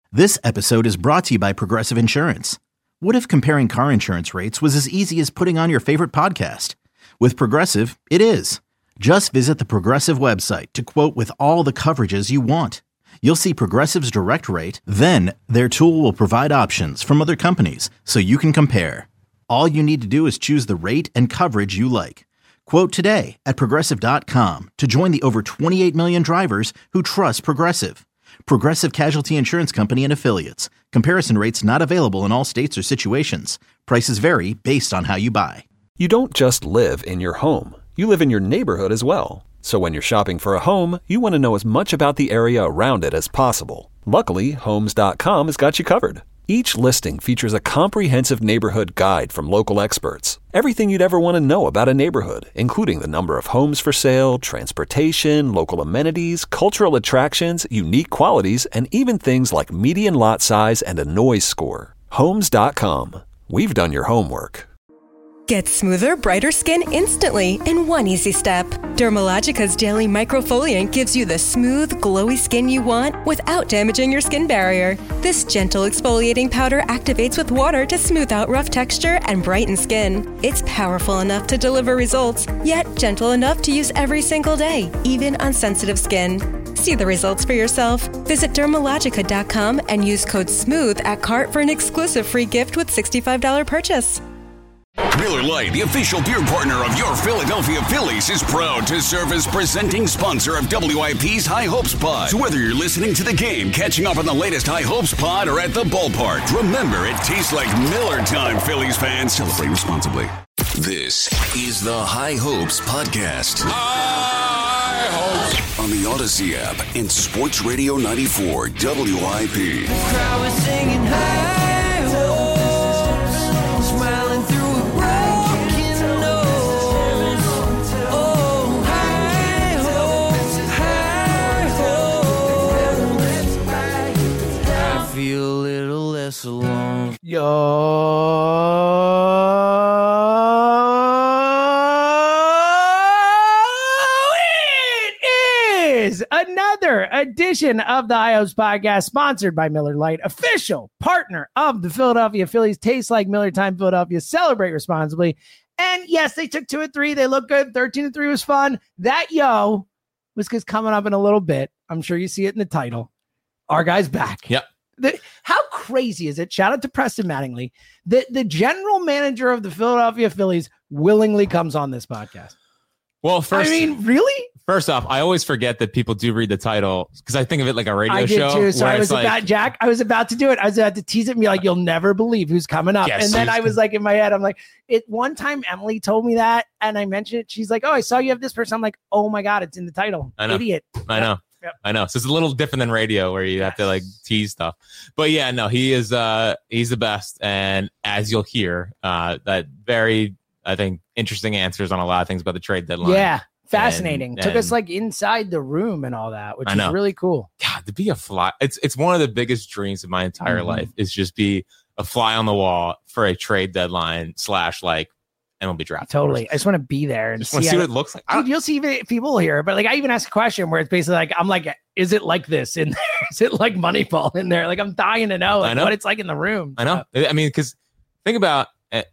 This episode is brought to you by Progressive Insurance. What if comparing car insurance rates was as easy as putting on your favorite podcast? With Progressive, it is. Just visit the Progressive website to quote with all the coverages you want. You'll see Progressive's direct rate, then their tool will provide options from other companies so you can compare. All you need to do is choose the rate and coverage you like. Quote today at Progressive.com to join the over 28 million drivers who trust Progressive. Progressive Casualty Insurance Company and Affiliates. Comparison rates not available in all states or situations. Prices vary based on how you buy. You don't just live in your home. You live in your neighborhood as well. So when you're shopping for a home, you want to know as much about the area around it as possible. Luckily, Homes.com has got you covered. Each listing features a comprehensive neighborhood guide from local experts. Everything you'd ever want to know about a neighborhood, including the number of homes for sale, transportation, local amenities, cultural attractions, unique qualities, and even things like median lot size and a noise score. Homes.com. We've done your homework. Get smoother, brighter skin instantly in one easy step. Dermalogica's Daily Microfoliant gives you the smooth, glowy skin you want without damaging your skin barrier. This gentle exfoliating powder activates with water to smooth out rough texture and brighten skin. It's powerful enough to deliver results, yet gentle enough to use every single day, even on sensitive skin. See the results for yourself. Visit Dermalogica.com and use code SMOOTH at cart for an exclusive free gift with $65 purchase. Miller Lite, the official beer partner of your Philadelphia Phillies, is proud to serve as presenting sponsor of WIP's High Hopes Pod. So whether you're listening to the game, catching up on the latest High Hopes Pod, or at the ballpark, remember it tastes like Miller time, Phillies fans. Celebrate responsibly. This is the High Hopes Podcast. High Hopes! On the Odyssey app and Sports Radio 94 WIP. The crowd was singing High Hopes, smiling through. Alone. Yo, it is another edition of the High Hopes Podcast, sponsored by Miller Lite, official partner of the Philadelphia Phillies. Tastes like Miller time, Philadelphia. Celebrate responsibly. And yes, they took 2-3. They look good. 13-3 was fun. That was coming up in a little bit. I'm sure you see it in the title. Our guy's back. Yep. How crazy is it? Shout out to Preston Mattingly. The general manager of the Philadelphia Phillies willingly comes on this podcast. Well, really? First off, I always forget that people do read the title because I think of it like a radio show. I did too. So I was about to do it. I was about to tease it and be like, you'll never believe who's coming up. Yes, and then I was like, in my head, I'm like, one time Emily told me that and I mentioned it. She's like, oh, I saw you have this person. I'm like, oh my God, it's in the title. I know. Idiot. I know. Yep. I know. So it's a little different than radio where you have to like tease stuff. But yeah, no, he's the best. And as you'll hear, that very, I think, interesting answers on a lot of things about the trade deadline. Yeah. Fascinating. Took us like inside the room and all that, which is really cool. God, to be a fly. It's one of the biggest dreams of my entire life is just be a fly on the wall for a trade deadline / like MLB draft. Totally. I just want to be there and see what it looks like. Dude, you'll see people here, but like I even asked a question where it's basically like, I'm like, is it like this in there? Is it like Moneyball in there? Like I'm dying to know, what it's like in the room. I know. I mean, because think about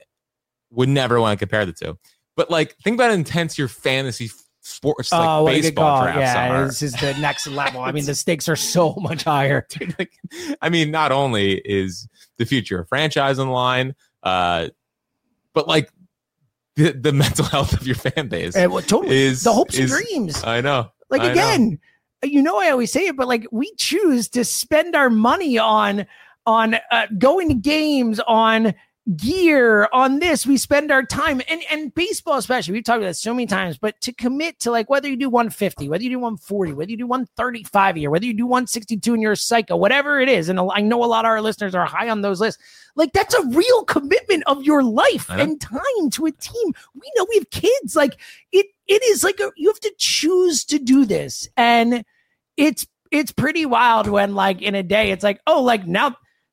would never want to compare the two, but like think about how intense your fantasy sports like baseball drafts are. This is the next level. I mean, the stakes are so much higher. Dude, like, I mean, not only is the future of franchise on the line, but like the mental health of your fan base totally is the hopes and dreams. I know. Like again, I always say it, but like we choose to spend our money on going to games, on gear, on this. We spend our time and baseball, especially. We've talked about this so many times, but to commit to like whether you do 150, whether you do 140, whether you do 135 a year, whether you do 162 and you're a psycho, whatever it is. And I know a lot of our listeners are high on those lists. Like that's a real commitment of your life and time to a team. We know we have kids. Like it is like you have to choose to do this. And it's pretty wild when like in a day, it's like, oh, like now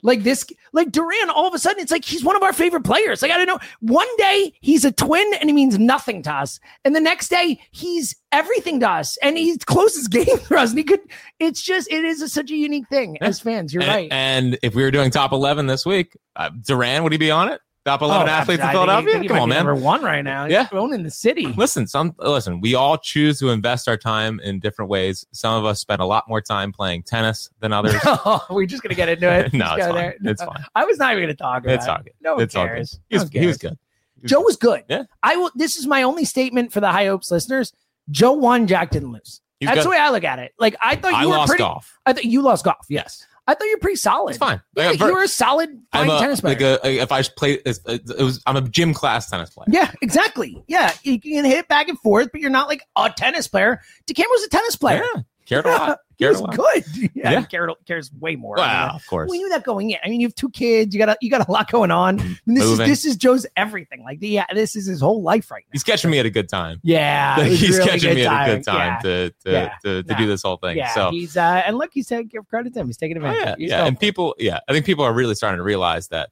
Like this, like Durant, all of a sudden, it's like he's one of our favorite players. Like, I don't know. One day he's a twin and he means nothing to us. And the next day he's everything to us. And he closes game for us. And it is such a unique thing as fans. You're right. And if we were doing top 11 this week, Durant, would he be on it? Top 11 athletes in Philadelphia? Come on, man. Number one right now. Yeah. He's owning the city. Listen, we all choose to invest our time in different ways. Some of us spend a lot more time playing tennis than others. We're just going to get into it. No, it's fine. It's fine. I was not even going to talk about it's all good. it. No one it's cares. He was good. Joe was good. Yeah. This is my only statement for the High Hopes listeners. Joe won, Jack didn't lose. That's the way I look at it. Like, I thought you lost golf. I thought you lost golf. Yes. I thought you're pretty solid. It's fine. Yeah, you were a solid tennis player. If I play, I'm a gym class tennis player. Yeah, exactly. Yeah, you can hit it back and forth, but you're not like a tennis player. DeCamera was a tennis player. Yeah, cared a lot. He was good. Yeah, he cares way more. Wow, of course. We knew that going in. I mean, you have 2 kids. You got a lot going on. And this is Joe's everything. Like, this is his whole life right now. He's catching me at a good time. Yeah, he's really catching me at a good time. to do this whole thing. Yeah, so he's and look, he's give credit to him. He's taking advantage. Yeah, and people. Yeah, I think people are really starting to realize that.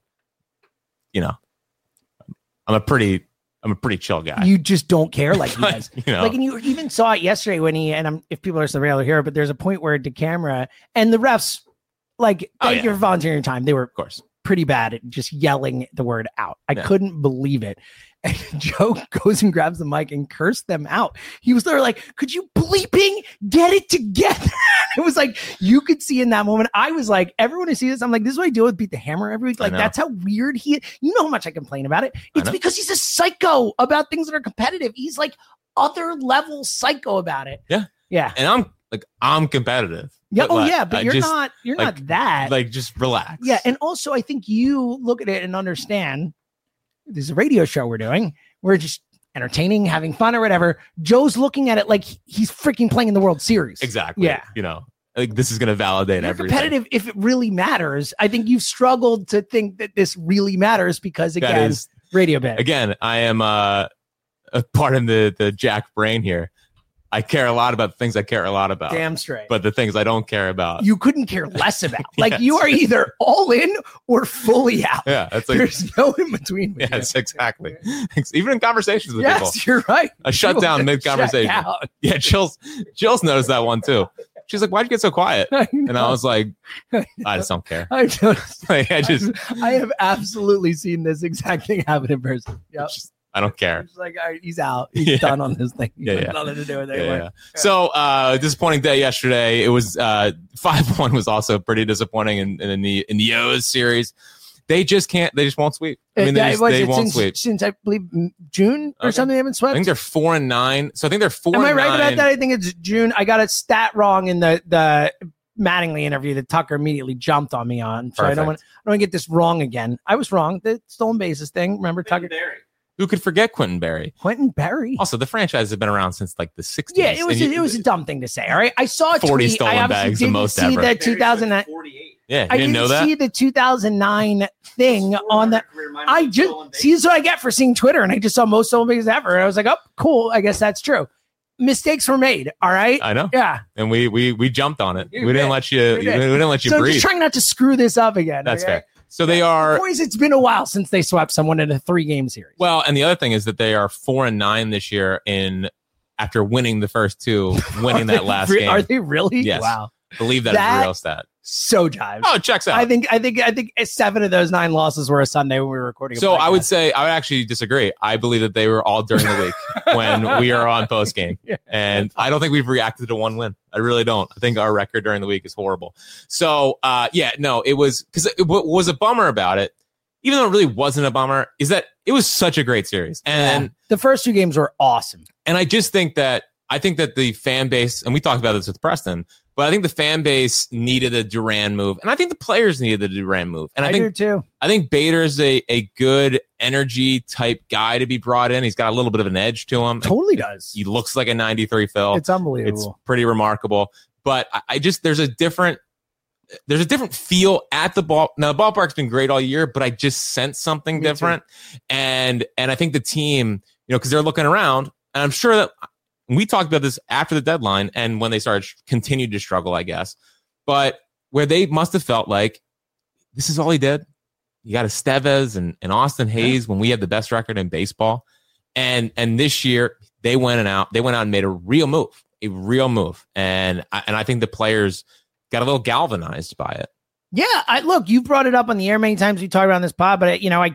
I'm a pretty chill guy. You just don't care like he does. Like, and you even saw it yesterday when if people are still able to hear it, but there's a point where DeCamera and the refs, like, thank you for volunteering your time. They were, of course, pretty bad at just yelling the word out. I couldn't believe it. And Joe goes and grabs the mic and cursed them out. He was there like, could you bleeping get it together? It was like, you could see in that moment. I was like, everyone who sees this, I'm like, this is what I deal with Beat the Hammer every week. Like, that's how weird he is. You know how much I complain about it. It's because he's a psycho about things that are competitive. He's like other level psycho about it. Yeah. Yeah. And I'm competitive. Yeah. But But you're not that. Like, just relax. Yeah. And also, I think you look at it and understand this is a radio show we're doing. We're just entertaining, having fun or whatever. Joe's looking at it like he's freaking playing in the World Series. Exactly. Yeah. Like, this is going to validate everything. Competitive if it really matters. I think you've struggled to think that this really matters because, again, radio bit. Again, I am a part of the Jack brain here. I care a lot about the things I care a lot about. Damn straight. But the things I don't care about, you couldn't care less about. Like, you are either all in or fully out. Yeah, that's like, there's no in between. Yes, exactly. Even in conversations with people. Yes, you're right. A shutdown mid-conversation. Yeah, Jill's noticed that one too. She's like, "Why'd you get so quiet?" And I was like, "I just don't care." I noticed. I have absolutely seen this exact thing happen in person. Yep. I don't care. It's like, all right, he's out. He's done on this thing. Nothing to do with it anymore. So, disappointing day yesterday. It was 5-1 was also pretty disappointing in the O's series. They just can't. They just won't sweep. I mean, they won't sweep since I believe June or something. They haven't swept. I think they're 4-9. So I think they're 4. Am I right about that? I think it's June. I got a stat wrong in the Mattingly interview that Tucker immediately jumped on me on. So I don't want to get this wrong again. I was wrong. The stolen bases thing. Remember Tucker? Who could forget Quentin Berry? Quentin Berry. Also, the franchise has been around since like the 60s. Yeah, it was a dumb thing to say. All right, I saw 40 stolen bags, the most ever. That 2009. Yeah, I didn't see the 2009 thing on that. I just see this is what I get for seeing Twitter, and I just saw most stolen bases ever. And I was like, oh, cool. I guess that's true. Mistakes were made. All right. I know. Yeah. And we jumped on it. We didn't let you. We didn't let you so breathe. Just trying not to screw this up again. That's fair. So they are. Boys, it's been a while since they swept someone in a 3-game series. Well, and the other thing is that they are 4-9 this year after winning the first 2, winning that last game. Are they really? Yes. Wow. I believe that is a real stat. So jives. Oh, it checks out. I think 7 of those 9 losses were a Sunday when we were recording. So I would actually disagree. I believe that they were all during the week when we are on post game, and I don't think we've reacted to one win. I really don't. I think our record during the week is horrible. So it was because what was a bummer about it, even though it really wasn't a bummer, is that it was such a great series, and the first 2 games were awesome. And I think that the fan base, and we talked about this with Preston, but I think the fan base needed a Duran move, and I think the players needed the Duran move. And I think, do too. I think Bader's a good energy type guy to be brought in. He's got a little bit of an edge to him. Totally does. He looks like a 93 Phil. It's unbelievable. It's pretty remarkable. But I just there's a different feel at the ball. Now the ballpark's been great all year, but I just sense something different. And I think the team, because they're looking around, and I'm sure that. We talked about this after the deadline and when they continued to struggle, I guess, but where they must have felt like this is all he did. You got Estevez and Austin Hayes when we had the best record in baseball. And this year they went out and made a real move. And I think the players got a little galvanized by it. Yeah, look, you brought it up on the air many times. We talked about on this pod, but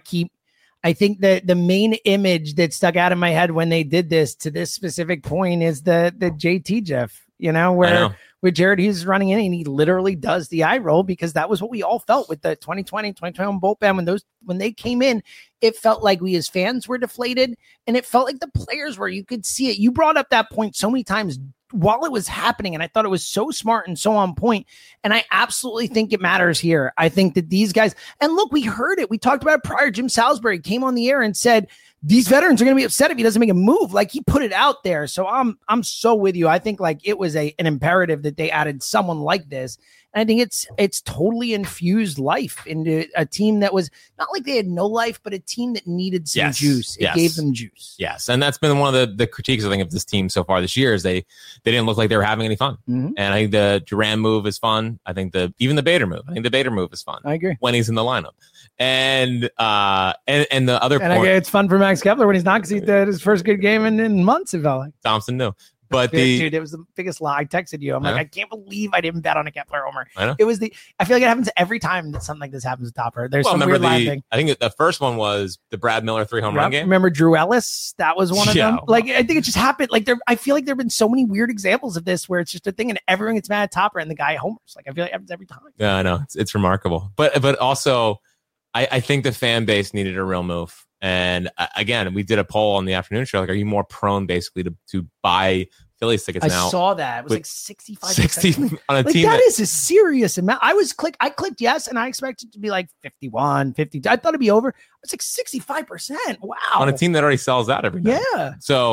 I think that the main image that stuck out in my head when they did this to this specific point is the JT GIF, where Jared Hughes is running in and he literally does the eye roll, because that was what we all felt with the 2020, 2021 bullpen. When they came in, it felt like we as fans were deflated, and it felt like the players were. You could see it. You brought up that point so many times while it was happening, and I thought it was so smart and so on point. And I absolutely think it matters here. I think that these guys, and look, we heard it. We talked about it prior. Jim Salisbury came on the air and said, these veterans are going to be upset if he doesn't make a move. Like, he put it out there. So I'm so with you. I think like it was an imperative that they added someone like this. And I think it's totally infused life into a team that was not like they had no life, but a team that needed some juice. It gave them juice. Yes. And that's been one of the critiques, I think, of this team so far this year is they didn't look like they were having any fun. Mm-hmm. And I think the Duran move is fun. I think even the Bader move. I think the Bader move is fun. I agree. When he's in the lineup. And the other point, it's fun for Max Kepler when he's not, because he did his first good game in months, it felt like. Thompson knew. But dude, it was the biggest lie. I texted you. I'm like, I can't believe I didn't bet on a Kepler homer. I know. I feel like it happens every time that something like this happens with Topper. There's some weird line thing. I think the first one was the Brad Miller 3 home run game. Remember Drew Ellis? That was one of them. Like, I think it just happened. Like, I feel like there have been so many weird examples of this where it's just a thing and everyone gets mad at Topper and the guy homers. Like, I feel like it happens every time. Yeah, I know. It's remarkable. But also, I think the fan base needed a real move. And again, we did a poll on the afternoon show. Like, are you more prone basically to buy Phillies tickets now? I saw that. It was like 65%. 60 on a like, team. That is a serious amount. I clicked yes, and I expected it to be like 51, 50. I thought it'd be over. It's like 65%. Wow. On a team that already sells out every night. Yeah.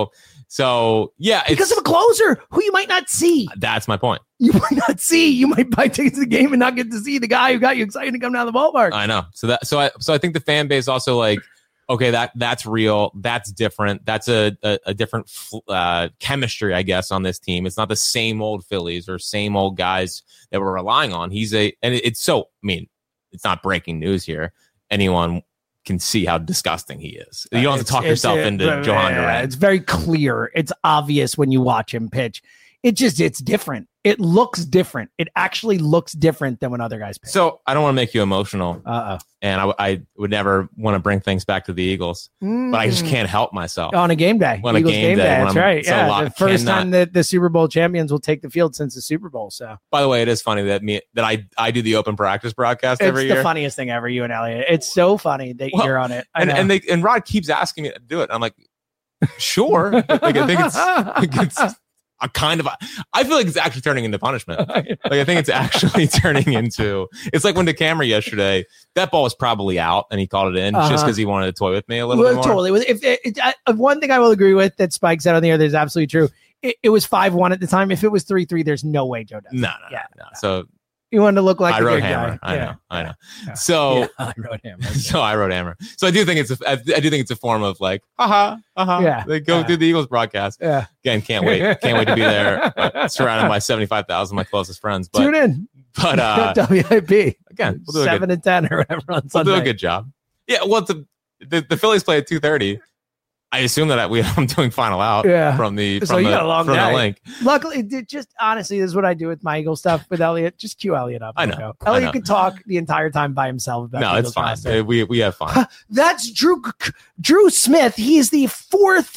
So yeah. Because of a closer who you might not see. That's my point. You might not see. You might buy tickets to the game and not get to see the guy who got you excited to come down the ballpark. I know. So I think the fan base also like, okay, that's real. That's different. That's a different chemistry, I guess, on this team. It's not the same old Phillies or same old guys that we're relying on. It's not breaking news here. Anyone can see how disgusting he is. You don't have to talk yourself into Johan Duran. It's very clear. It's obvious when you watch him pitch. It's different. It looks different. It actually looks different than when other guys pitch. So I don't want to make you emotional. And I would never want to bring things back to the Eagles, but I just can't help myself. On a game day. On a game day. That's right. Yeah. The first time that the Super Bowl champions will take the field since the Super Bowl. So, by the way, it is funny that I do the open practice broadcast every year. It's the funniest thing ever, you and Elliot. It's so funny that you're on it. And Rod keeps asking me to do it. I'm like, sure. Like, I think it's a kind of, I feel like it's actually turning into punishment. Like, I think it's actually turning into, it's like when DeCamera yesterday, that ball was probably out and he called it in just because he wanted to toy with me a little bit more. Totally. One thing I will agree with that Spike said on the air that is absolutely true. It was 5-1 at the time. If it was 3-3, there's no way Joe does. No. So you wanted to look like I the wrote good hammer. guy. I know. So I wrote hammer. So I wrote hammer. So I do think it's a form of like, yeah. They go through the Eagles broadcast. Yeah. Again, can't wait to be there, surrounded by 75,000 of my closest friends. But, tune in. But WIP again, we'll do 7 and 10 or whatever on Sunday. We'll do a good job. Yeah. Well, the Phillies play at 2:30. I assume that I'm doing final out from the link. Luckily, just honestly, this is what I do with my Eagle stuff with Elliot. Just cue Elliot up. I know. Elliot can talk the entire time by himself about no, it's fine. We have fun. That's Drew Smith. He's the fourth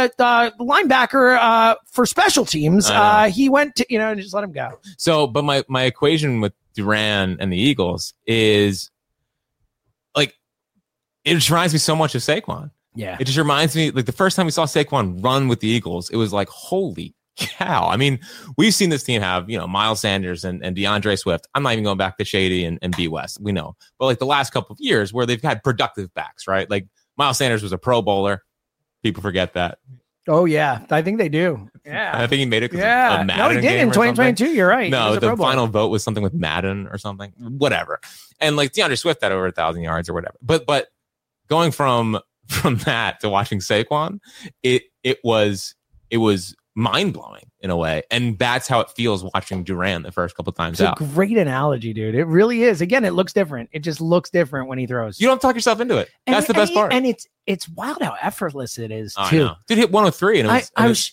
linebacker for special teams. He went to just let him go. So, but my equation with Duran and the Eagles is like it just reminds me so much of Saquon. Yeah. It just reminds me, like the first time we saw Saquon run with the Eagles, it was like, holy cow. I mean, we've seen this team have, Miles Sanders and DeAndre Swift. I'm not even going back to Shady and B West. We know. But like the last couple of years where they've had productive backs, right? Like Miles Sanders was a Pro Bowler. People forget that. Oh, yeah. I think they do. Yeah. I think he made it because of Madden. No, he did in 2022. You're right. No, the final vote was something with Madden or something. Whatever. And like DeAndre Swift had over 1,000 yards or whatever. But going from that to watching Saquon, it was mind-blowing in a way. And that's how it feels watching Durant the first couple times It's out. a great analogy, dude. It really is. Again, it looks different. It just looks different when he throws. You don't talk yourself into it. That's the best part. And it's wild how effortless it is, I too. know. Dude hit 103 and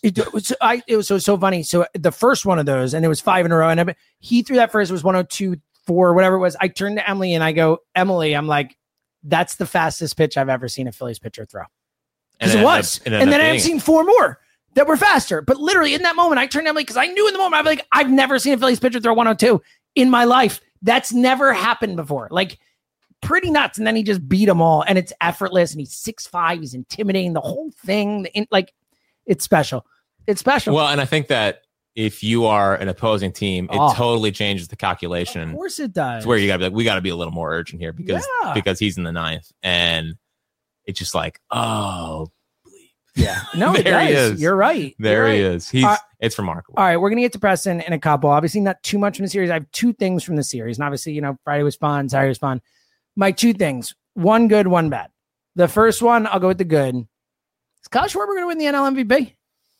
It was so funny. So the first one of those, and it was 5 in a row, and he threw that first, it was 102, 4, whatever it was. I turned to Emily and I go, Emily, I'm like, that's the fastest pitch I've ever seen a Phillies pitcher throw. Because it was. And then I've seen 4 more that were faster. But literally in that moment, I turned to Emily because I knew in the moment, I'm like, I've never seen a Phillies pitcher throw 102 in my life. That's never happened before. Like, pretty nuts. And then he just beat them all. And it's effortless. And he's 6'5". He's intimidating. The whole thing. It's special. It's special. Well, and I think that if you are an opposing team, it totally changes the calculation. Of course it does. It's where you got to be like, we got to be a little more urgent here because he's in the 9th. And it's just like, oh, yeah. No, there he is. You're right. There he is. It's remarkable. All right, we're gonna get to Preston in a couple. Obviously, not too much from the series. I have 2 things from the series, and obviously, Friday was fun, Saturday was fun. My 2 things: one good, one bad. The first one, I'll go with the good. Is Kyle Schwarber gonna win the NL MVP?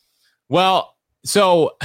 Well, so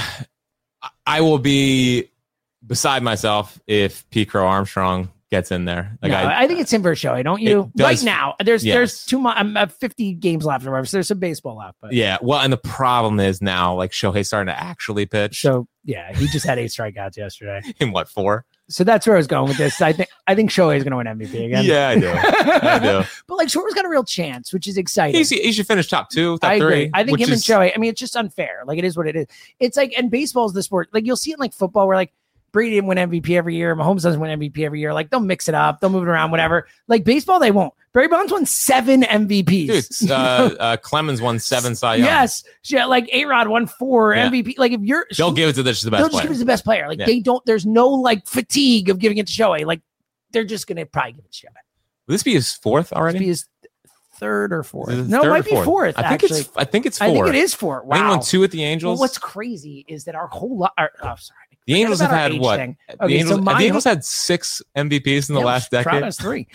I will be beside myself if Pete Crow Armstrong gets in there. Like I think it's him for Shohei, don't you? Right now, there's too much. I'm 50 games left or whatever, so there's some baseball left. But yeah, well, and the problem is now, like Shohei's starting to actually pitch. So yeah, he just had 8 strikeouts yesterday. In what, 4? So that's where I was going with this. I think Shohei is going to win MVP again. Yeah, I do. But like Schwarber's got a real chance, which is exciting. He should finish top 2, top 3. I agree. I think him and Shohei. I mean, it's just unfair. Like it is what it is. It's like, and baseball is the sport. Like you'll see it in like football, where like Brady didn't win MVP every year. Mahomes doesn't win MVP every year. Like they'll mix it up. They'll move it around, whatever. Like baseball, they won't. Barry Bonds won 7 MVPs. Dude, Clemens won 7 Cy Young. Yes. Yeah, like A-Rod won 4 MVP. Like if you're... They'll give it to the best player. They'll just give it to the best player. Like they don't... There's no like fatigue of giving it to Shohei. Like they're just going to probably give it to Shohei. Will this be his 4th already? This be his 3rd or 4th. No, it might be 4th, I think it's 4. I think it is 4. Wow. He won 2 at the Angels. Well, what's crazy is that our whole lot... Oh, sorry. The Angels have had what? Okay, the Angels had 6 MVPs in the last decade. That's 3.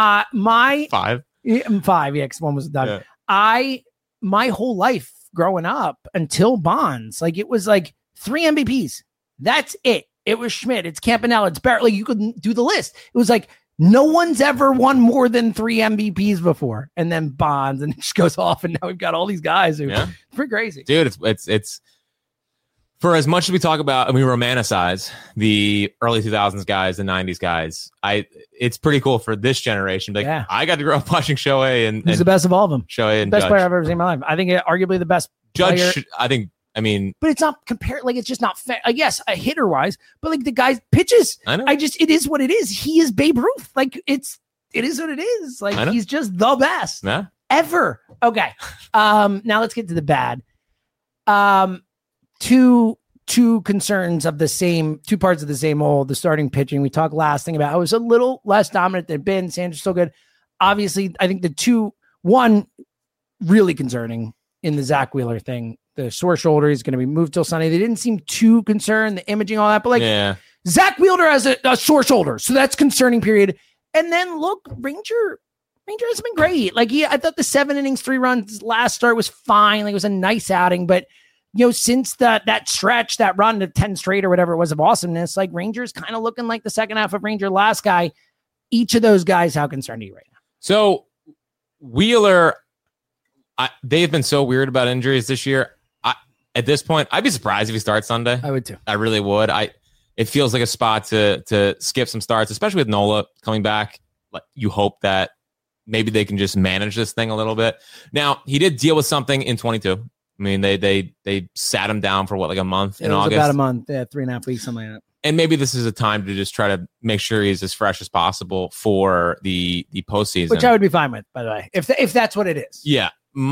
My 5. 5, yeah, because one was done. Yeah. My whole life growing up until Bonds, like it was like 3 MVPs. That's it. It was Schmidt. It's Campanella. It's Barrett. Like you could do the list. It was like no one's ever won more than 3 MVPs before, and then Bonds, and it just goes off. And now we've got all these guys who pretty crazy, dude. It's. For as much as we talk about and we romanticize the early 2000s guys, the 90s guys, it's pretty cool for this generation. Like, I got to grow up watching Shohei and he's the best of all of them. Shohei and best Judge. player I've ever seen in my life. I think arguably the best Judge. Player. But it's not compared. Like, it's just not fair. Yes, a hitter wise, but like the guy pitches. I know. It is what it is. He is Babe Ruth. Like it is what it is. Like he's just the best ever. Okay. Now let's get to the bad. Two concerns of the same, 2 parts of the same old, the starting pitching. We talked last thing about, I was a little less dominant than Ben. Sanders still good. Obviously, I think one really concerning in the Zach Wheeler thing, the sore shoulder is going to be moved till Sunday. They didn't seem too concerned, the imaging, all that, but Zach Wheeler has a sore shoulder. So that's concerning, period. And then look, Ranger has been great. Like I thought the 7 innings, 3 runs last start was fine. Like it was a nice outing, but since that stretch, that run to 10 straight or whatever it was of awesomeness, like Rangers kind of looking like the second half of Ranger last guy. Each of those guys, how concerned are you right now? So Wheeler, they've been so weird about injuries this year. At this point, I'd be surprised if he starts Sunday. I would too. I really would. It feels like a spot to skip some starts, especially with Nola coming back. You hope that maybe they can just manage this thing a little bit. Now, he did deal with something in 22. I mean, they sat him down for a month in August? About a month, 3.5 weeks, something like that. And maybe this is a time to just try to make sure he's as fresh as possible for the postseason. Which I would be fine with, by the way, if that's what it is. Yeah.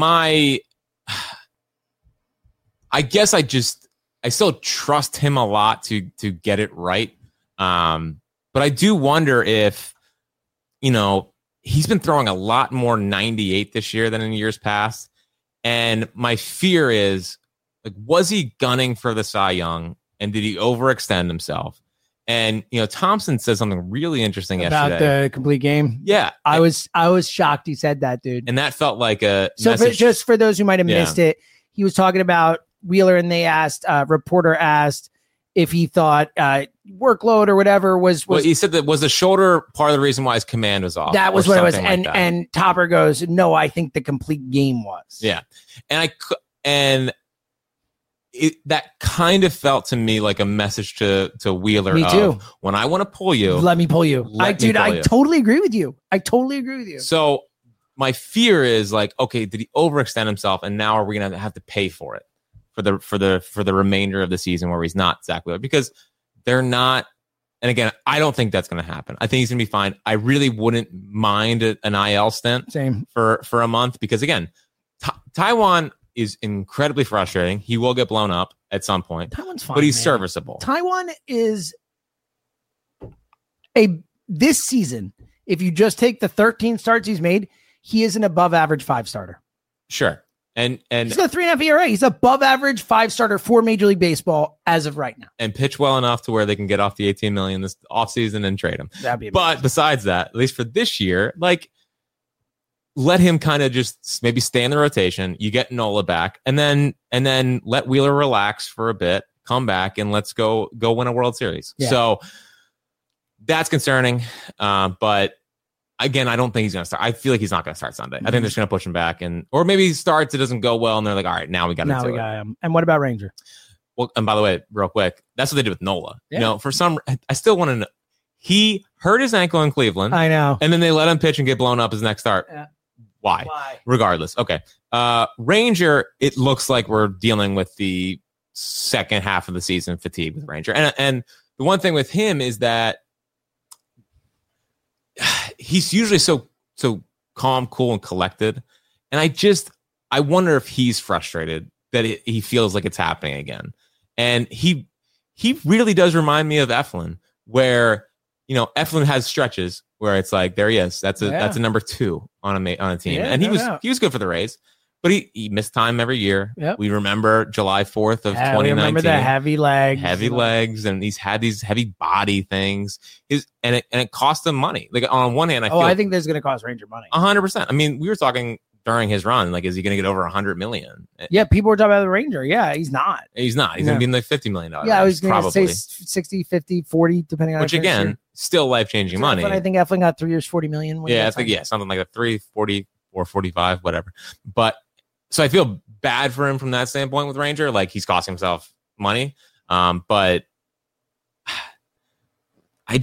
I guess I still trust him a lot to get it right. But I do wonder if, he's been throwing a lot more 98 this year than in years past. And my fear is, was he gunning for the Cy Young, and did he overextend himself? And Thompson said something really interesting about yesterday. The complete game. Yeah, I was shocked he said that, dude. And that felt like a so. Message. Just for those who might have missed it, he was talking about Wheeler, and they asked, reporter asked if he thought workload or whatever was. Well, he said that was the shoulder part of the reason why his command was off. That was what it was. And Topper goes, no, I think the complete game was. Yeah. That kind of felt to me like a message to Wheeler. Me too. When I want to pull you, let me pull you. I totally agree with you. So my fear is like, okay, did he overextend himself, and now are we going to have to pay for it for the remainder of the season where he's not Zach Wheeler? Because they're not. And again, I don't think that's going to happen. I think he's going to be fine. I really wouldn't mind an IL stint for a month, because again, Taijuan is incredibly frustrating. He will get blown up at some point. Taijuan's fine, but he's serviceable. Taijuan is this season, if you just take the 13 starts he's made, he is an above average 5-starter. Sure. And he's got 3.5 ERA. He's above average 5-starter for Major League Baseball as of right now. And pitch well enough to where they can get off the $18 million this offseason and trade him. That'd be amazing. But besides that, at least for this year, like, let him kind of just maybe stay in the rotation. You get Nola back, and then let Wheeler relax for a bit, come back, and let's go win a World Series. Yeah. So that's concerning. But again, I don't think he's going to start. I feel like he's not going to start Sunday. I think they're just going to push him back, or maybe he starts, it doesn't go well, and they're like, all right, now we got him. And what about Ranger? Well, and by the way, real quick, that's what they did with Nola. Yeah. I still want to know. He hurt his ankle in Cleveland. I know. And then they let him pitch and get blown up his next start. Yeah. Why? Regardless. Okay. Ranger, it looks like we're dealing with the second half of the season fatigue with Ranger. And the one thing with him is that he's usually so calm, cool, and collected. And I wonder if he's frustrated that he feels like it's happening again. And he really does remind me of Eflin, where, Eflin has stretches where it's like, there he is. That's a number 2 on a team. And he was good for the Rays, but he missed time every year. Yep. We remember July 4th of 2019. We remember the heavy legs, and he's had these heavy body things. And it cost him money. Like, on one hand, I think this is going to cost Ranger money. 100%. I mean, we were talking during his run, like, is he going to get over $100 million? Yeah, people were talking about the Ranger. Yeah, he's not. He's going to be in the $50 million. Yeah, I was going to say 60, 50, 40, depending on which again, still life-changing money. But I think Eflin got 3 years, $40 million. Yeah, I think something like a 3, 40, or 45, whatever. But so I feel bad for him from that standpoint with Ranger. Like, he's costing himself money. But I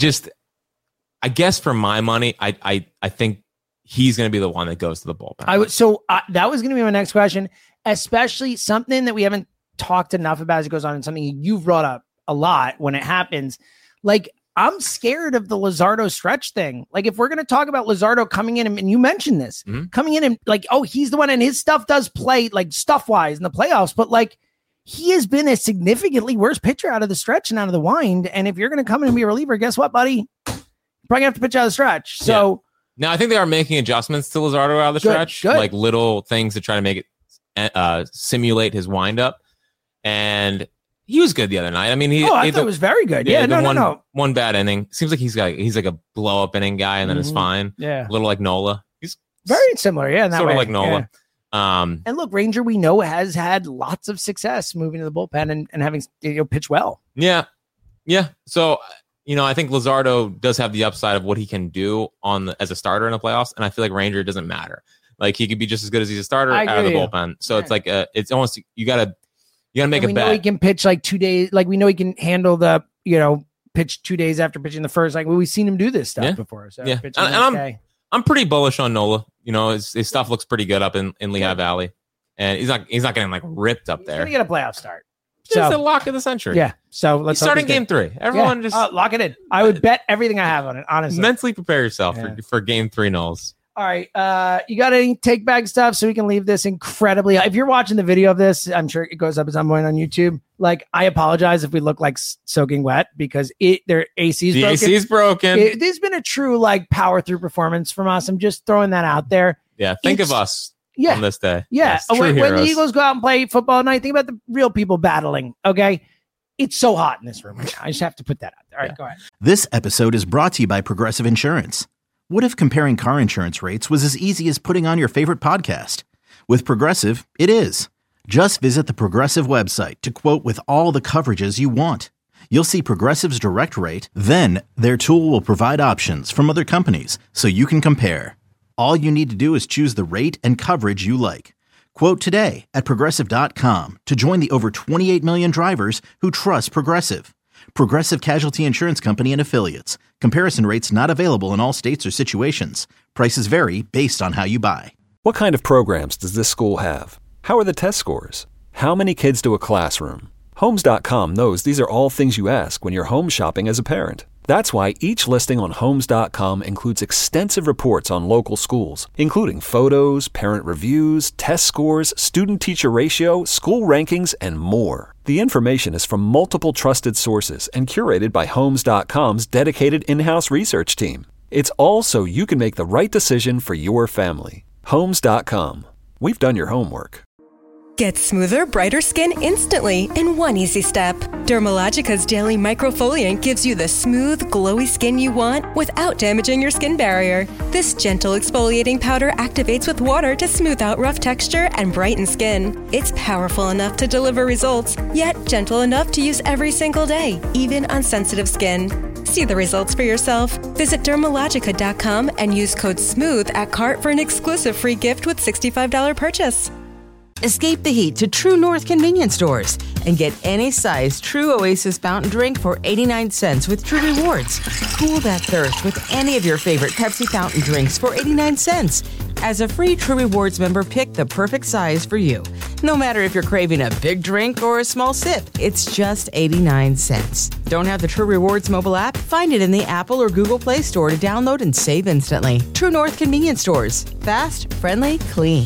guess for my money, I think he's going to be the one that goes to the bullpen. That was going to be my next question, especially something that we haven't talked enough about as it goes on, and something you've brought up a lot when it happens. Like, I'm scared of the Luzardo stretch thing. Like, if we're going to talk about Luzardo coming in, and you mentioned this, coming in and like, oh, he's the one, and his stuff does play, like, stuff-wise in the playoffs, but like, he has been a significantly worse pitcher out of the stretch and out of the wind. And if you're going to come in and be a reliever, guess what, buddy? You're probably going to have to pitch out of the stretch. So now I think they are making adjustments to Luzardo out of the stretch, like little things to try to make it simulate his windup. And he was good the other night. I mean, I thought it was very good. Yeah, no. One bad inning. Seems like he's like a blow up inning guy, and then it's fine. Yeah, a little like Nola. He's very similar. Yeah, in that sort way. of like Nola. Yeah. And look, Ranger, we know, has had lots of success moving to the bullpen and having pitch well. Yeah. So I think Luzardo does have the upside of what he can do as a starter in the playoffs, and I feel like Ranger doesn't matter. Like, he could be just as good as he's a starter out of the bullpen. So it's like it's almost you gotta make a bet. We know he can pitch like 2 days. Like, we know he can handle the pitch 2 days after pitching the first. Like, we've seen him do this stuff before. So I'm pretty bullish on Nola. His stuff looks pretty good up in Lehigh Valley, and he's not getting like ripped up there. He's gonna get a playoff start. It's the lock of the century. Yeah. So let's start in game 3. Everyone just lock it in. I would bet everything I have on it, honestly. Mentally prepare yourself for game 3 Knowles. All right. You got any take back stuff so we can leave this incredibly. If you're watching the video of this, I'm sure it goes up at some point on YouTube. Like, I apologize if we look like soaking wet because their AC's broken. AC is broken. There's been a true like power through performance from us. I'm just throwing that out there. Yeah. Think of us on this day. Yeah. Yes, when the Eagles go out and play football at night, think about the real people battling. Okay. It's so hot in this room right now. I just have to put that out there. All right, go ahead. This episode is brought to you by Progressive Insurance. What if comparing car insurance rates was as easy as putting on your favorite podcast? With Progressive, it is. Just visit the Progressive website to quote with all the coverages you want. You'll see Progressive's direct rate, then their tool will provide options from other companies so you can compare. All you need to do is choose the rate and coverage you like. Quote today at Progressive.com to join the over 28 million drivers who trust Progressive. Progressive Casualty Insurance Company and Affiliates. Comparison rates not available in all states or situations. Prices vary based on how you buy. What kind of programs does this school have? How are the test scores? How many kids do a classroom? Homes.com knows these are all things you ask when you're home shopping as a parent. That's why each listing on Homes.com includes extensive reports on local schools, including photos, parent reviews, test scores, student-teacher ratio, school rankings, and more. The information is from multiple trusted sources and curated by Homes.com's dedicated in-house research team. It's all so you can make the right decision for your family. Homes.com. We've done your homework. Get smoother, brighter skin instantly in one easy step. Dermalogica's Daily Microfoliant gives you the smooth, glowy skin you want without damaging your skin barrier. This gentle exfoliating powder activates with water to smooth out rough texture and brighten skin. It's powerful enough to deliver results, yet gentle enough to use every single day, even on sensitive skin. See the results for yourself. Visit Dermalogica.com and use code SMOOTH at cart for an exclusive free gift with $65 purchase. Escape the heat to True North convenience stores and get any size True Oasis fountain drink for 89 cents with True Rewards. Cool that thirst with any of your favorite Pepsi fountain drinks for 89 cents. As a free True Rewards member, pick the perfect size for you. No matter if you're craving a big drink or a small sip, it's just 89 cents. Don't have the True Rewards mobile app? Find it in the Apple or Google Play Store to download and save instantly. True North convenience stores. Fast, friendly, clean.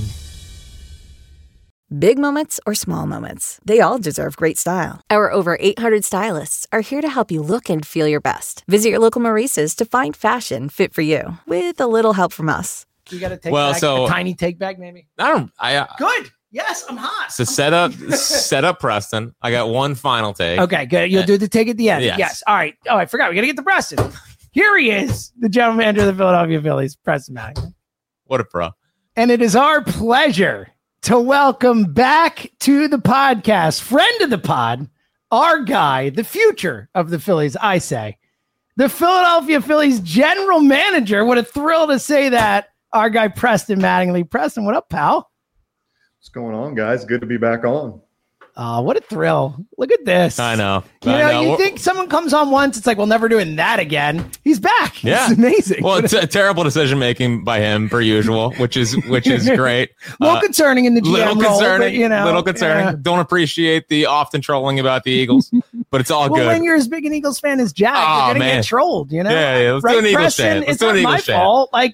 Big moments or small moments, they all deserve great style. Our over 800 stylists are here to help you look and feel your best. Visit your local Maurice's to find fashion fit for you, with a little help from us. You got to take back a tiny take back, maybe. Good. Yes, I'm hot. So set up Preston. I got one final take. Okay, good. You'll do the take at the end. Yes. All right. Oh, I forgot. We got to get to Preston. Here he is, the general manager of the Philadelphia Phillies, Preston Mattingly. What a pro. And it is our pleasure to welcome back to the podcast, friend of the pod, our guy, the future of the Phillies, I say, the Philadelphia Phillies general manager. What a thrill to say that. Our guy, Preston Mattingly. Preston, what up, pal? What's going on, guys? Good to be back on. What a thrill. Look at this. I know. You think someone comes on once, it's like, well, never doing that again. He's back. Yeah. It's amazing. Well, it's a terrible decision-making by him, per usual, which is great. A little concerning in the GM role, but, little concerning. Yeah. Don't appreciate the often trolling about the Eagles, but it's all good. When you're as big an Eagles fan as Jack, you're going to get trolled, Yeah, let's do an Eagles fan. It's not my fault. Like,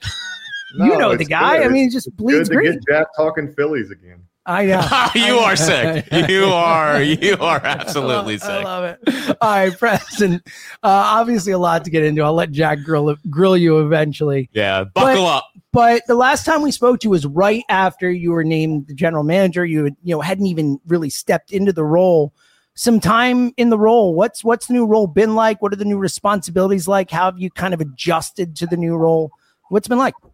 the guy. Good. I mean, he just bleeds good to green. get Jack talking Phillies again. I know. You are sick. You are absolutely sick. I love it. All right, Preston. Obviously, a lot to get into. I'll let Jack grill you eventually. Yeah, buckle up. But the last time we spoke to you was right after you were named the general manager. You hadn't even really stepped into the role. Some time in the role. What's the new role been like? What are the new responsibilities like? How have you kind of adjusted to the new role? What's it been like?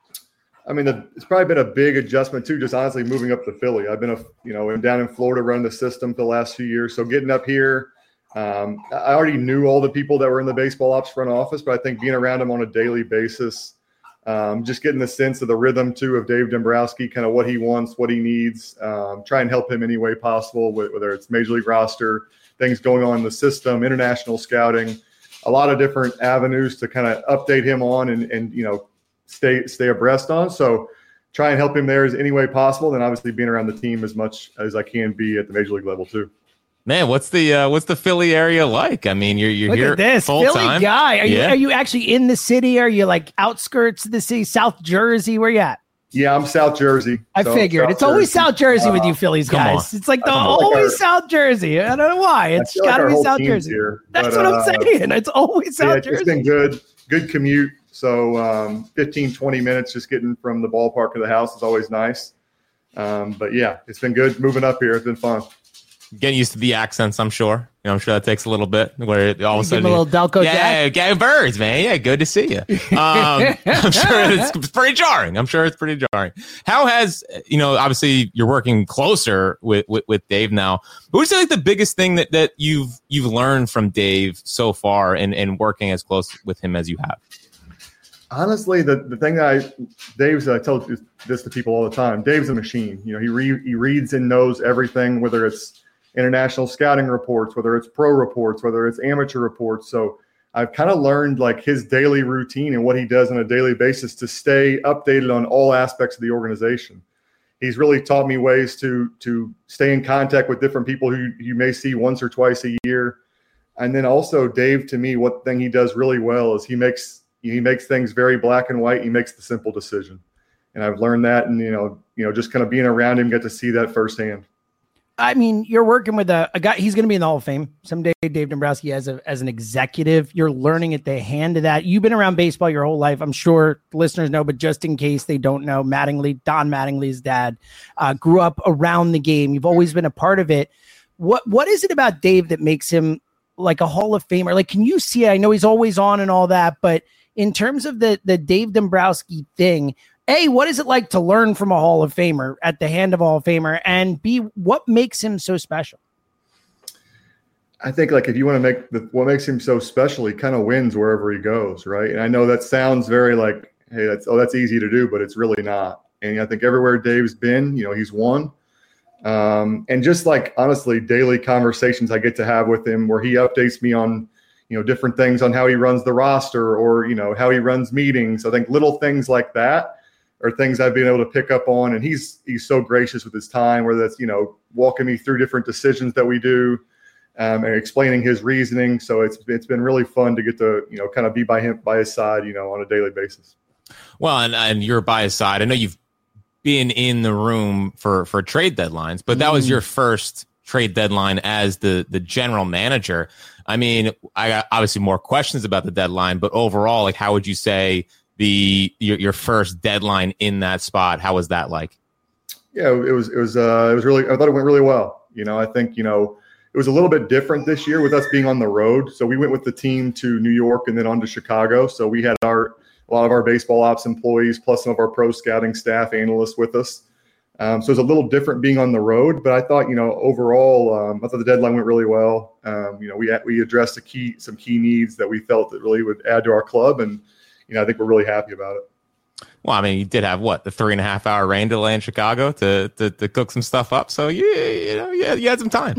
I mean, it's probably been a big adjustment too, just honestly moving up to Philly. I've been down in Florida running the system for the last few years. So getting up here, I already knew all the people that were in the baseball ops front office, but I think being around them on a daily basis, just getting the sense of the rhythm too of Dave Dombrowski, kind of what he wants, what he needs, try and help him any way possible, whether it's major league roster, things going on in the system, international scouting, a lot of different avenues to kind of update him on and stay abreast on. So try and help him there as any way possible. And obviously being around the team as much as I can be at the major league level too. Man, what's the Philly area like? I mean, you're Look here at this full Philly time. guy. Are you actually in the city? Are you like outskirts of the city, South Jersey? Where you at? Yeah, I'm South Jersey. I figured it's always South Jersey with you Phillies guys. It's like always South Jersey. I don't know why. It's got to be South Jersey. That's what I'm saying. It's always South Jersey. It's been good commute. So 15, 20 minutes just getting from the ballpark to the house is always nice. But yeah, it's been good moving up here. It's been fun. getting used to the accents, I'm sure. I'm sure that takes a little bit. Where all of a sudden, give him a little Delco Jack. Yeah, birds, man. Yeah, good to see you. I'm sure it's pretty jarring. How has obviously you're working closer with Dave now. What would you say like the biggest thing that you've learned from Dave so far in working as close with him as you have? Honestly, the thing Dave's, I tell this to people all the time. Dave's a machine. He reads and knows everything, whether it's international scouting reports, whether it's pro reports, whether it's amateur reports. So I've kind of learned like his daily routine and what he does on a daily basis to stay updated on all aspects of the organization. He's really taught me ways to stay in contact with different people who you may see once or twice a year. And then also Dave, to me, what thing he does really well is he makes things very black and white. He makes the simple decision. And I've learned that, and, just kind of being around him, get to see that firsthand. I mean, you're working with a guy, he's going to be in the Hall of Fame someday, Dave Dombrowski, as an executive. You're learning at the hand of that. You've been around baseball your whole life. I'm sure listeners know, but just in case they don't know, Don Mattingly's dad, grew up around the game. You've always been a part of it. What is it about Dave that makes him like a Hall of Famer? Like, can you see it? I know he's always on and all that, but in terms of the Dave Dombrowski thing, A, what is it like to learn from a Hall of Famer at the hand of a Hall of Famer? And B, what makes him so special? I think like if you want to what makes him so special, he kind of wins wherever he goes, right? And I know that sounds very like, hey, that's easy to do, but it's really not. And I think everywhere Dave's been, he's won. And just like, honestly, daily conversations I get to have with him where he updates me on, different things on how he runs the roster or, how he runs meetings. I think little things like that are things I've been able to pick up on. And he's so gracious with his time, whether that's, walking me through different decisions that we do and explaining his reasoning. So it's been really fun to get to, kind of be by his side, on a daily basis. Well, and you're by his side. I know you've been in the room for trade deadlines, but that was your first trade deadline as the general manager. I mean, I got obviously more questions about the deadline, but overall, like, how would you say your first deadline in that spot? How was that like? Yeah, it was really, I thought it went really well. I think, it was a little bit different this year with us being on the road. So we went with the team to New York and then on to Chicago. So we had a lot of our baseball ops employees, plus some of our pro scouting staff analysts with us. So it was a little different being on the road, but I thought, overall, I thought the deadline went really well. We addressed some key needs that we felt that really would add to our club. And, I think we're really happy about it. Well, I mean, you did have the 3.5 hour rain delay in Chicago to cook some stuff up. So you had some time.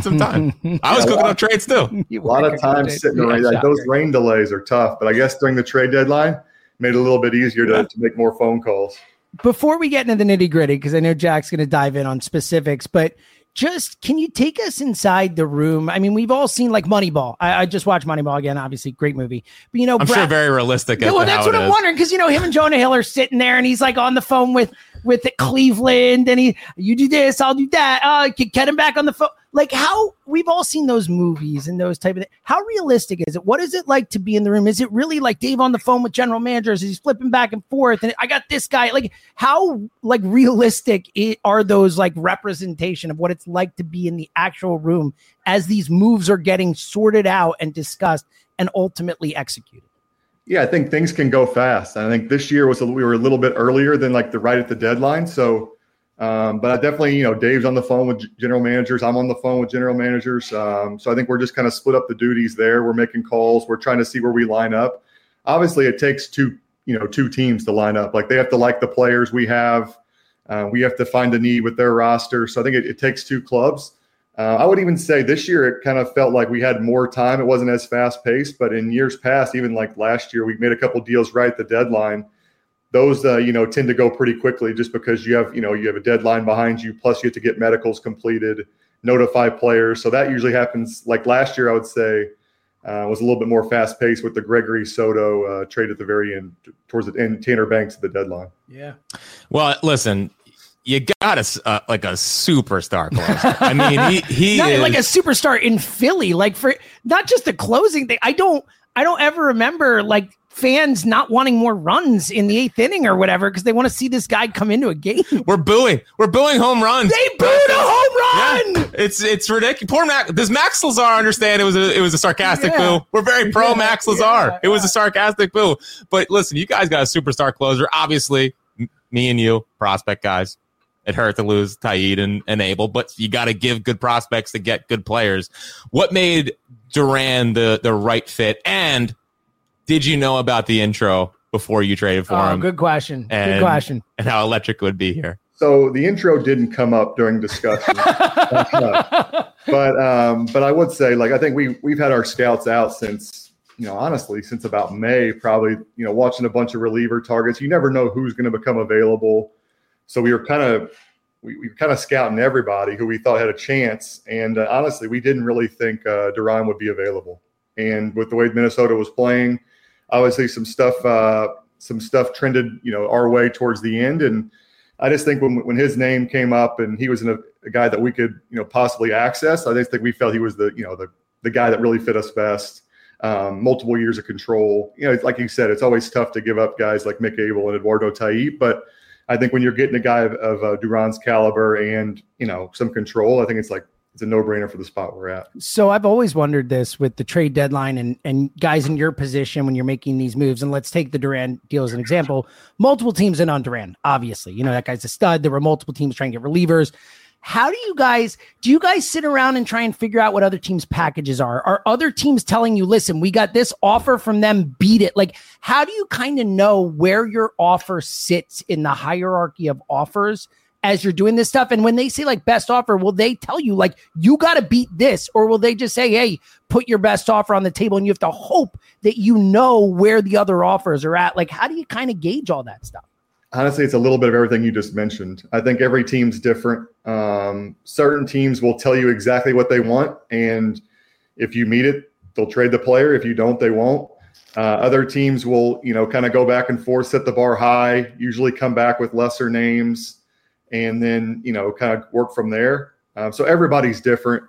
I was cooking up trades too. A lot of time sitting around. Like, those rain delays are tough, but I guess during the trade deadline, made it a little bit easier to make more phone calls. Before we get into the nitty gritty, because I know Jack's going to dive in on specifics, but just can you take us inside the room? I mean, we've all seen like Moneyball. I just watched Moneyball again, obviously great movie. But I'm sure very realistic. Well, that's what I'm wondering, because him and Jonah Hill are sitting there, and he's like on the phone with Cleveland, and you do this, I'll do that. Get him back on the phone. Like, how we've all seen those movies and those type of things. How realistic is it? What is it like to be in the room? Is it really like Dave on the phone with general managers? He's flipping back and forth, and I got this guy. Like, how like realistic are those like representation of what it's like to be in the actual room as these moves are getting sorted out and discussed and ultimately executed? Yeah, I think things can go fast. I think this year we were a little bit earlier than like right at the deadline. So. But I definitely, Dave's on the phone with general managers. I'm on the phone with general managers. So I think we're just kind of split up the duties there. We're making calls. We're trying to see where we line up. Obviously, it takes two teams to line up. Like, they have to like the players we have. We have to find a need with their roster. So I think it takes two clubs. I would even say this year it kind of felt like we had more time. It wasn't as fast paced, but in years past, even like last year, we made a couple deals right at the deadline. Those, tend to go pretty quickly just because you have a deadline behind you. Plus you have to get medicals completed, notify players. So that usually happens. Like last year, I would say was a little bit more fast paced with the Gregory Soto trade at the very end, towards the end, Tanner Banks at the deadline. Yeah. Well, listen, you got like a superstar closer. I mean, he not is like a superstar in Philly, like for not just the closing thing. I don't ever remember like fans not wanting more runs in the 8th inning or whatever because they want to see this guy come into a game. We're booing home runs. They booed a home Run! It's ridiculous. Poor Max. Does Max Lazar understand it was a sarcastic boo? We're very pro Max Lazar. It was a sarcastic boo. But listen, you guys got a superstar closer. Obviously, me and you, prospect guys. It hurt to lose Taid and Abel, but you got to give good prospects to get good players. What made Duran the right fit? And did you know about the intro before you traded for him? Good question. And how electric it would be here. So the intro didn't come up during discussion, but I would say, like, I think we've had our scouts out since, honestly, since about May, probably, watching a bunch of reliever targets. You never know who's going to become available. So we were kind of scouting everybody who we thought had a chance. And honestly, we didn't really think Duran would be available. And with the way Minnesota was playing, obviously some stuff trended, our way towards the end. And I just think when his name came up and he was a guy that we could, possibly access, I just think we felt he was the guy that really fit us best. Multiple years of control. Like you said, it's always tough to give up guys like Mick Abel and Eduardo Taid, but I think when you're getting a guy of Duran's caliber and, some control, I think it's a no-brainer for the spot we're at. So I've always wondered this with the trade deadline and guys in your position when you're making these moves. And let's take the Duran deal as an example. Multiple teams in on Duran, obviously. That guy's a stud. There were multiple teams trying to get relievers. How do you guys sit around and try and figure out what other teams' packages are? Are other teams telling you, listen, we got this offer from them, beat it? Like, how do you kind of know where your offer sits in the hierarchy of offers as you're doing this stuff? And when they say like best offer, will they tell you like, you got to beat this? Or will they just say, hey, put your best offer on the table and you have to hope that where the other offers are at? Like, how do you kind of gauge all that stuff? Honestly, it's a little bit of everything you just mentioned. I think every team's different. Certain teams will tell you exactly what they want, and if you meet it, they'll trade the player. If you don't, they won't. Other teams will, kind of go back and forth, set the bar high, usually come back with lesser names, and then, kind of work from there. So everybody's different.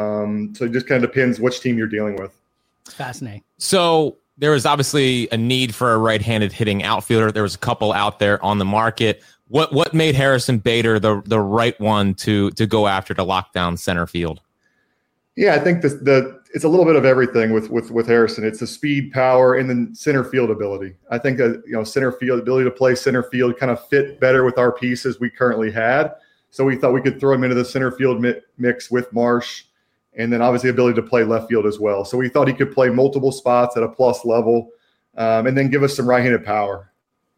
So it just kind of depends which team you're dealing with. It's fascinating. So there was obviously a need for a right-handed hitting outfielder. There was a couple out there on the market. What made Harrison Bader the right one to go after to lock down center field? Yeah, I think it's a little bit of everything with Harrison. It's the speed, power, and then center field ability. I think that center field ability to play center field kind of fit better with our pieces we currently had. So we thought we could throw him into the center field mix with Marsh. And then obviously ability to play left field as well. So we thought he could play multiple spots at a plus level and then give us some right-handed power.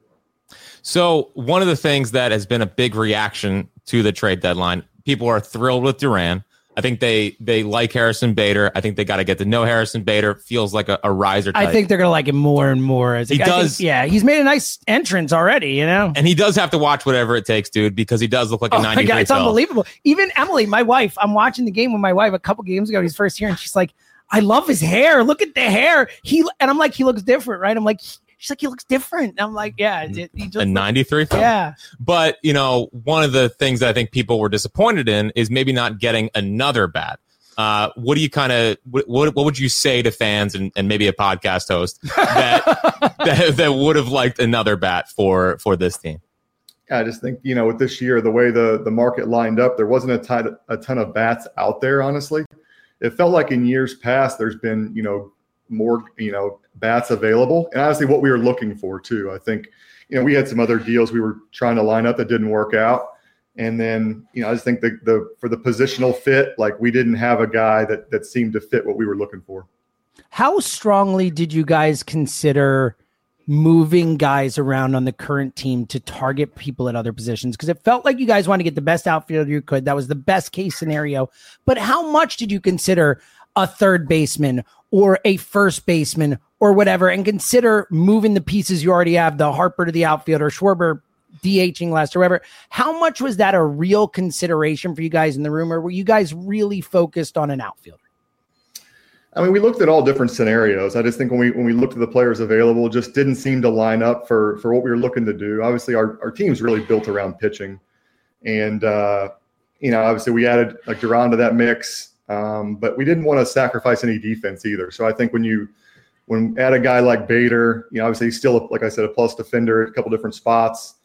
So one of the things that has been a big reaction to the trade deadline, people are thrilled with Duran. I think they like Harrison Bader. I think they got to get to know Harrison Bader. Feels like a riser type. I think they're going to like him more and more. As he does. He's made a nice entrance already, And he does have to watch whatever it takes, dude, because he does look like a 93 God, it's unbelievable. Even Emily, my wife, I'm watching the game with my wife a couple games ago. He's first here, and she's like, I love his hair. Look at the hair. And I'm like, he looks different, right? I'm like, she's like, he looks different. And I'm like, yeah. He just a 93 film. Yeah. But, one of the things that I think people were disappointed in is maybe not getting another bat. What do you what would you say to fans and maybe a podcast host that would have liked another bat for this team? I just think, with this year, the way the market lined up, there wasn't a ton of bats out there, honestly. It felt like in years past, there's been, more, bats available, and honestly what we were looking for too. I think, we had some other deals we were trying to line up that didn't work out. And then, I just think for the positional fit, like we didn't have a guy that seemed to fit what we were looking for. How strongly did you guys consider moving guys around on the current team to target people at other positions? Because it felt like you guys wanted to get the best outfielder you could. That was the best case scenario. But how much did you consider a third baseman or a first baseman or whatever, and consider moving the pieces you already have, the Harper to the outfielder, Schwarber DHing last or whatever? How much was that a real consideration for you guys in the room, or were you guys really focused on an outfielder? I mean, we looked at all different scenarios. I just think when we looked at the players available, it just didn't seem to line up for what we were looking to do. Obviously, our team's really built around pitching. And, obviously we added like Duran to that mix, but we didn't want to sacrifice any defense either. So I think when add a guy like Bader, obviously he's still, like I said, a plus defender at a couple different spots.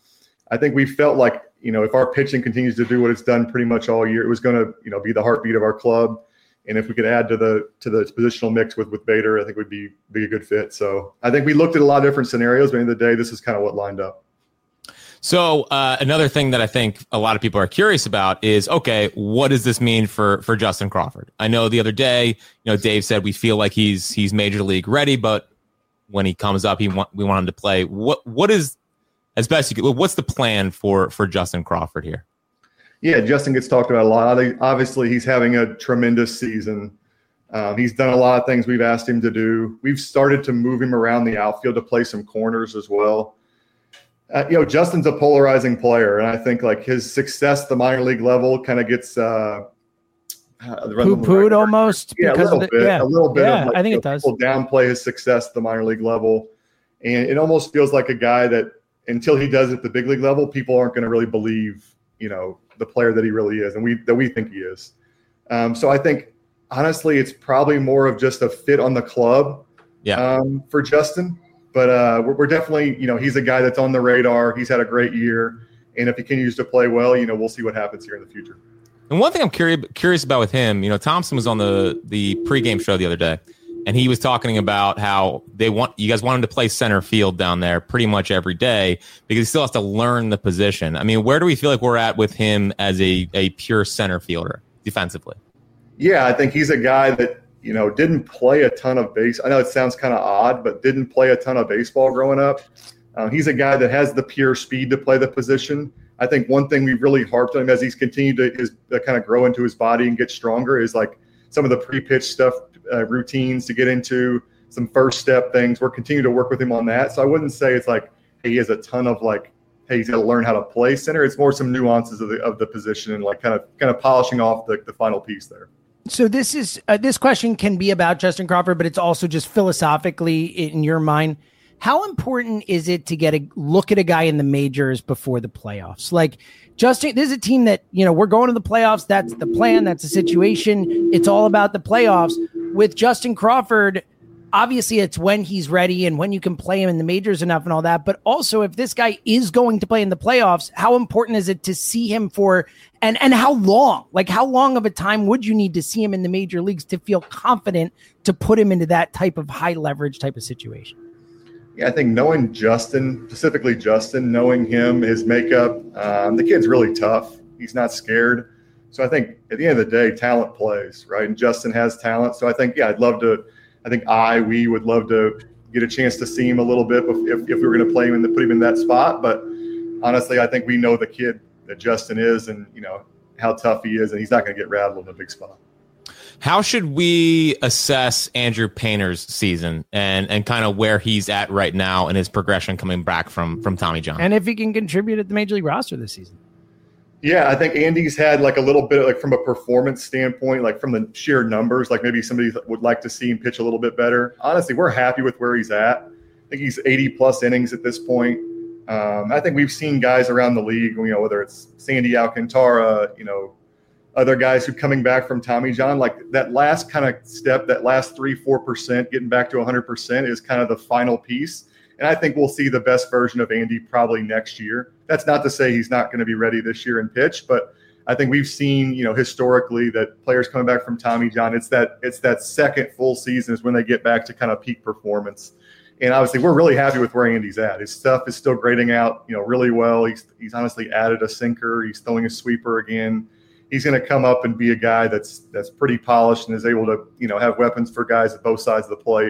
I think we felt like, if our pitching continues to do what it's done pretty much all year, it was going to, be the heartbeat of our club. And if we could add to the positional mix with Bader, I think would be a good fit. So I think we looked at a lot of different scenarios, but at the end of the day, this is kind of what lined up. So another thing that I think a lot of people are curious about is, okay, what does this mean for Justin Crawford? I know the other day, Dave said we feel like he's major league ready, but when he comes up, we want him to play. What is, as best you can, what's the plan for Justin Crawford here? Yeah, Justin gets talked about a lot. Obviously, he's having a tremendous season. He's done a lot of things we've asked him to do. We've started to move him around the outfield to play some corners as well. Justin's a polarizing player, and I think like his success at the minor league level kind of gets poo-pooed almost. Yeah, a little bit. Yeah, I think it does. People downplay his success at the minor league level, and it almost feels like a guy that until he does it at the big league level, people aren't going to really believe, the player that he really is, and we think he is. So I think honestly, it's probably more of just a fit on the club. For Justin. But we're definitely, he's a guy that's on the radar. He's had a great year. And if he continues to play well, you know, we'll see what happens here in the future. And one thing I'm curious about with him, you know, Thompson was on the pregame show the other day, and he was talking about how you guys want him to play center field down there pretty much every day because he still has to learn the position. I mean, where do we feel like we're at with him as a pure center fielder defensively? Yeah, I think he's a guy that, you know, didn't play a ton of base. I know it sounds kind of odd, but didn't play a ton of baseball growing up. He's a guy that has the pure speed to play the position. I think one thing we've really harped on him as he's continued to kind of grow into his body and get stronger is like some of the pre-pitch stuff, routines to get into, some first step things. We're continuing to work with him on that. So I wouldn't say it's like, hey, he has a ton of like, hey, he's got to learn how to play center. It's more some nuances of the position and like kind of polishing off the final piece there. So this is this question can be about Justin Crawford, but it's also just philosophically in your mind. How important is it to get a look at a guy in the majors before the playoffs? Like Justin, this is a team that, you know, we're going to the playoffs. That's the plan. That's the situation. It's all about the playoffs. With Justin Crawford, obviously it's when he's ready and when you can play him in the majors enough and all that. But also if this guy is going to play in the playoffs, how important is it to see him for, and how long? Like how long of a time would you need to see him in the major leagues to feel confident to put him into that type of high leverage type of situation? Yeah, I think knowing Justin, specifically Justin, knowing him, his makeup, the kid's really tough. He's not scared. So I think at the end of the day, talent plays, right? And Justin has talent. So I think, yeah, we would love to get a chance to see him a little bit if we were going to play him and put him in that spot. But honestly, I think we know the kid that Justin is and, you know, how tough he is, and he's not going to get rattled in a big spot. How should we assess Andrew Painter's season and kind of where he's at right now in his progression coming back from Tommy John? And if he can contribute at the Major League roster this season? Yeah, I think Andy's had like a little bit like from a performance standpoint, like from the sheer numbers, like maybe somebody would like to see him pitch a little bit better. Honestly, we're happy with where he's at. I think he's 80-plus innings at this point. I think we've seen guys around the league, you know, whether it's Sandy Alcantara, you know, other guys who coming back from Tommy John, like that last kind of step, that last 3-4%, getting back to 100% is kind of the final piece. And I think we'll see the best version of Andy probably next year. That's not to say he's not going to be ready this year and pitch, but I think we've seen, you know, historically that players coming back from Tommy John, it's that second full season is when they get back to kind of peak performance. And obviously we're really happy with where Andy's at. His stuff is still grading out, you know, really well. He's honestly added a sinker. He's throwing a sweeper again. He's going to come up and be a guy that's pretty polished and is able to, you know, have weapons for guys at both sides of the plate.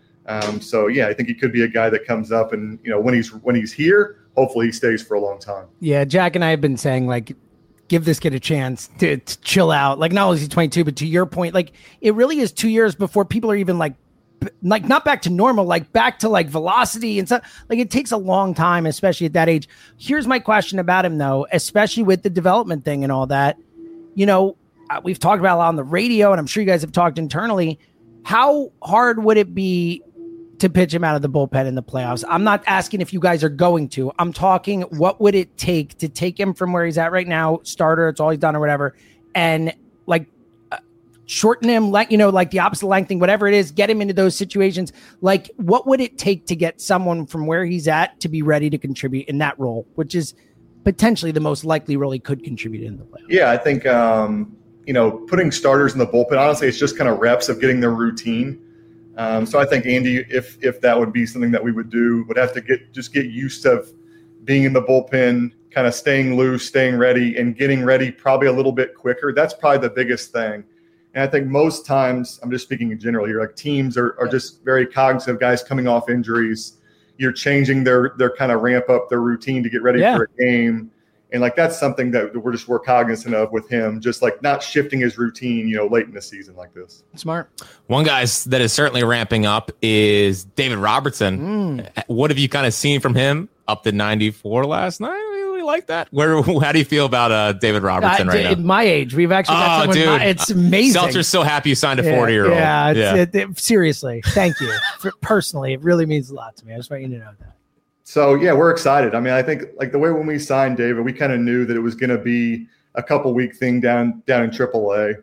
So yeah, I think he could be a guy that comes up and, you know, when he's here, hopefully he stays for a long time. Yeah, Jack and I have been saying like, give this kid a chance to chill out. Like not only is he 22, but to your point, like it really is 2 years before people are even like not back to normal, like back to like velocity and stuff. Like it takes a long time, especially at that age. Here's my question about him though, especially with the development thing and all that. You know, we've talked about a lot on the radio, and I'm sure you guys have talked internally. How hard would it be to pitch him out of the bullpen in the playoffs? I'm not asking if you guys are going to. I'm talking what would it take to take him from where he's at right now, starter, it's all he's done or whatever, and like shorten him, like, you know, like the opposite length thing, whatever it is, get him into those situations. Like what would it take to get someone from where he's at to be ready to contribute in that role, which is potentially the most likely role he could contribute in the playoffs. Yeah, I think, putting starters in the bullpen, honestly, it's just kind of reps of getting their routine. So I think Andy, if that would be something that we would do, would have to get used to being in the bullpen, kind of staying loose, staying ready, and getting ready probably a little bit quicker. That's probably the biggest thing. And I think most times, I'm just speaking in general here, like teams are just very cognizant of guys coming off injuries. You're changing their kind of ramp up their routine to get ready for a game. And like that's something that we're cognizant of with him, just like not shifting his routine, late in the season like this. Smart. One guy that is certainly ramping up is David Robertson. What have you kind of seen from him? Up to 94 last night. We like that. How do you feel about David Robertson right now? At my age, we've actually got someone. It's amazing. Seltzer's so happy you signed a 40-year-old. Yeah. Seriously, thank you. Personally, it really means a lot to me. I just want you to know that. So, yeah, we're excited. I mean, I think like the way when we signed David, we kind of knew that it was going to be a couple-week thing down in AAA.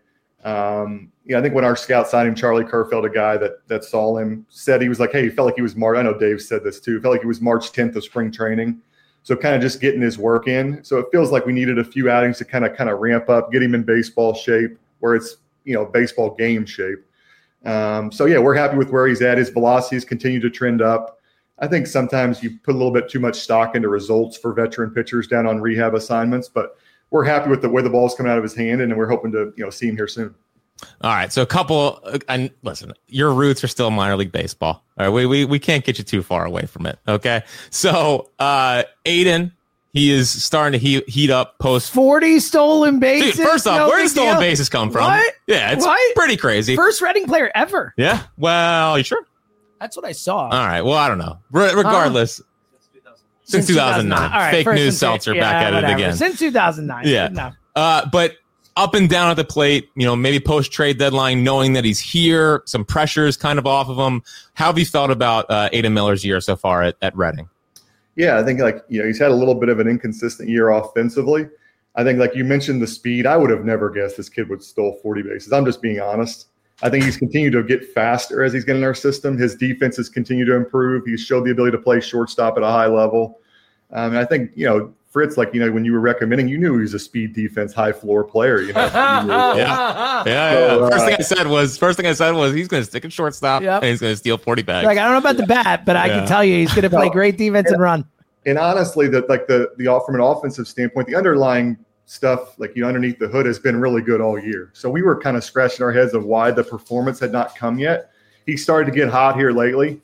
I think when our scout signed him, Charlie Kerfeld, a guy that saw him, said he was like, hey, he felt like he was I know Dave said this too. Felt like he was March 10th of spring training. So kind of just getting his work in. So it feels like we needed a few outings to kind of ramp up, get him in baseball shape where it's, baseball game shape. We're happy with where he's at. His velocities continue to trend up. I think sometimes you put a little bit too much stock into results for veteran pitchers down on rehab assignments, but we're happy with the way the ball's coming out of his hand, and we're hoping to see him here soon. All right, so a couple, and listen, your roots are still minor league baseball. All right, we can't get you too far away from it. Okay, so Aiden, he is starting to heat up post 40 stolen bases. Dude, first off, where did stolen bases come from? What? Yeah, it's pretty crazy. First Reading player ever. Yeah. Well, you sure? That's what I saw. All right. Well, I don't know. Regardless, since 2009. All right, fake news Seltzer back at it again. Since 2009. Yeah. But up and down at the plate, maybe post-trade deadline, knowing that he's here, some pressures kind of off of him. How have you felt about Aiden Miller's year so far at Reading? Yeah, I think he's had a little bit of an inconsistent year offensively. I think like you mentioned the speed, I would have never guessed this kid would stole 40 bases. I'm just being honest. I think he's continued to get faster as he's getting in our system. His defense has continued to improve. He's showed the ability to play shortstop at a high level. And I think, Fritz, when you were recommending, you knew he was a speed defense, high floor player. Yeah. So, first thing I said was he's going to stick at shortstop and he's going to steal 40 bags. Like, I don't know about the bat, but I can tell you he's going to play great defense and run. And honestly, from an offensive standpoint, the underlying stuff underneath the hood has been really good all year. So we were kind of scratching our heads of why the performance had not come yet. He started to get hot here lately.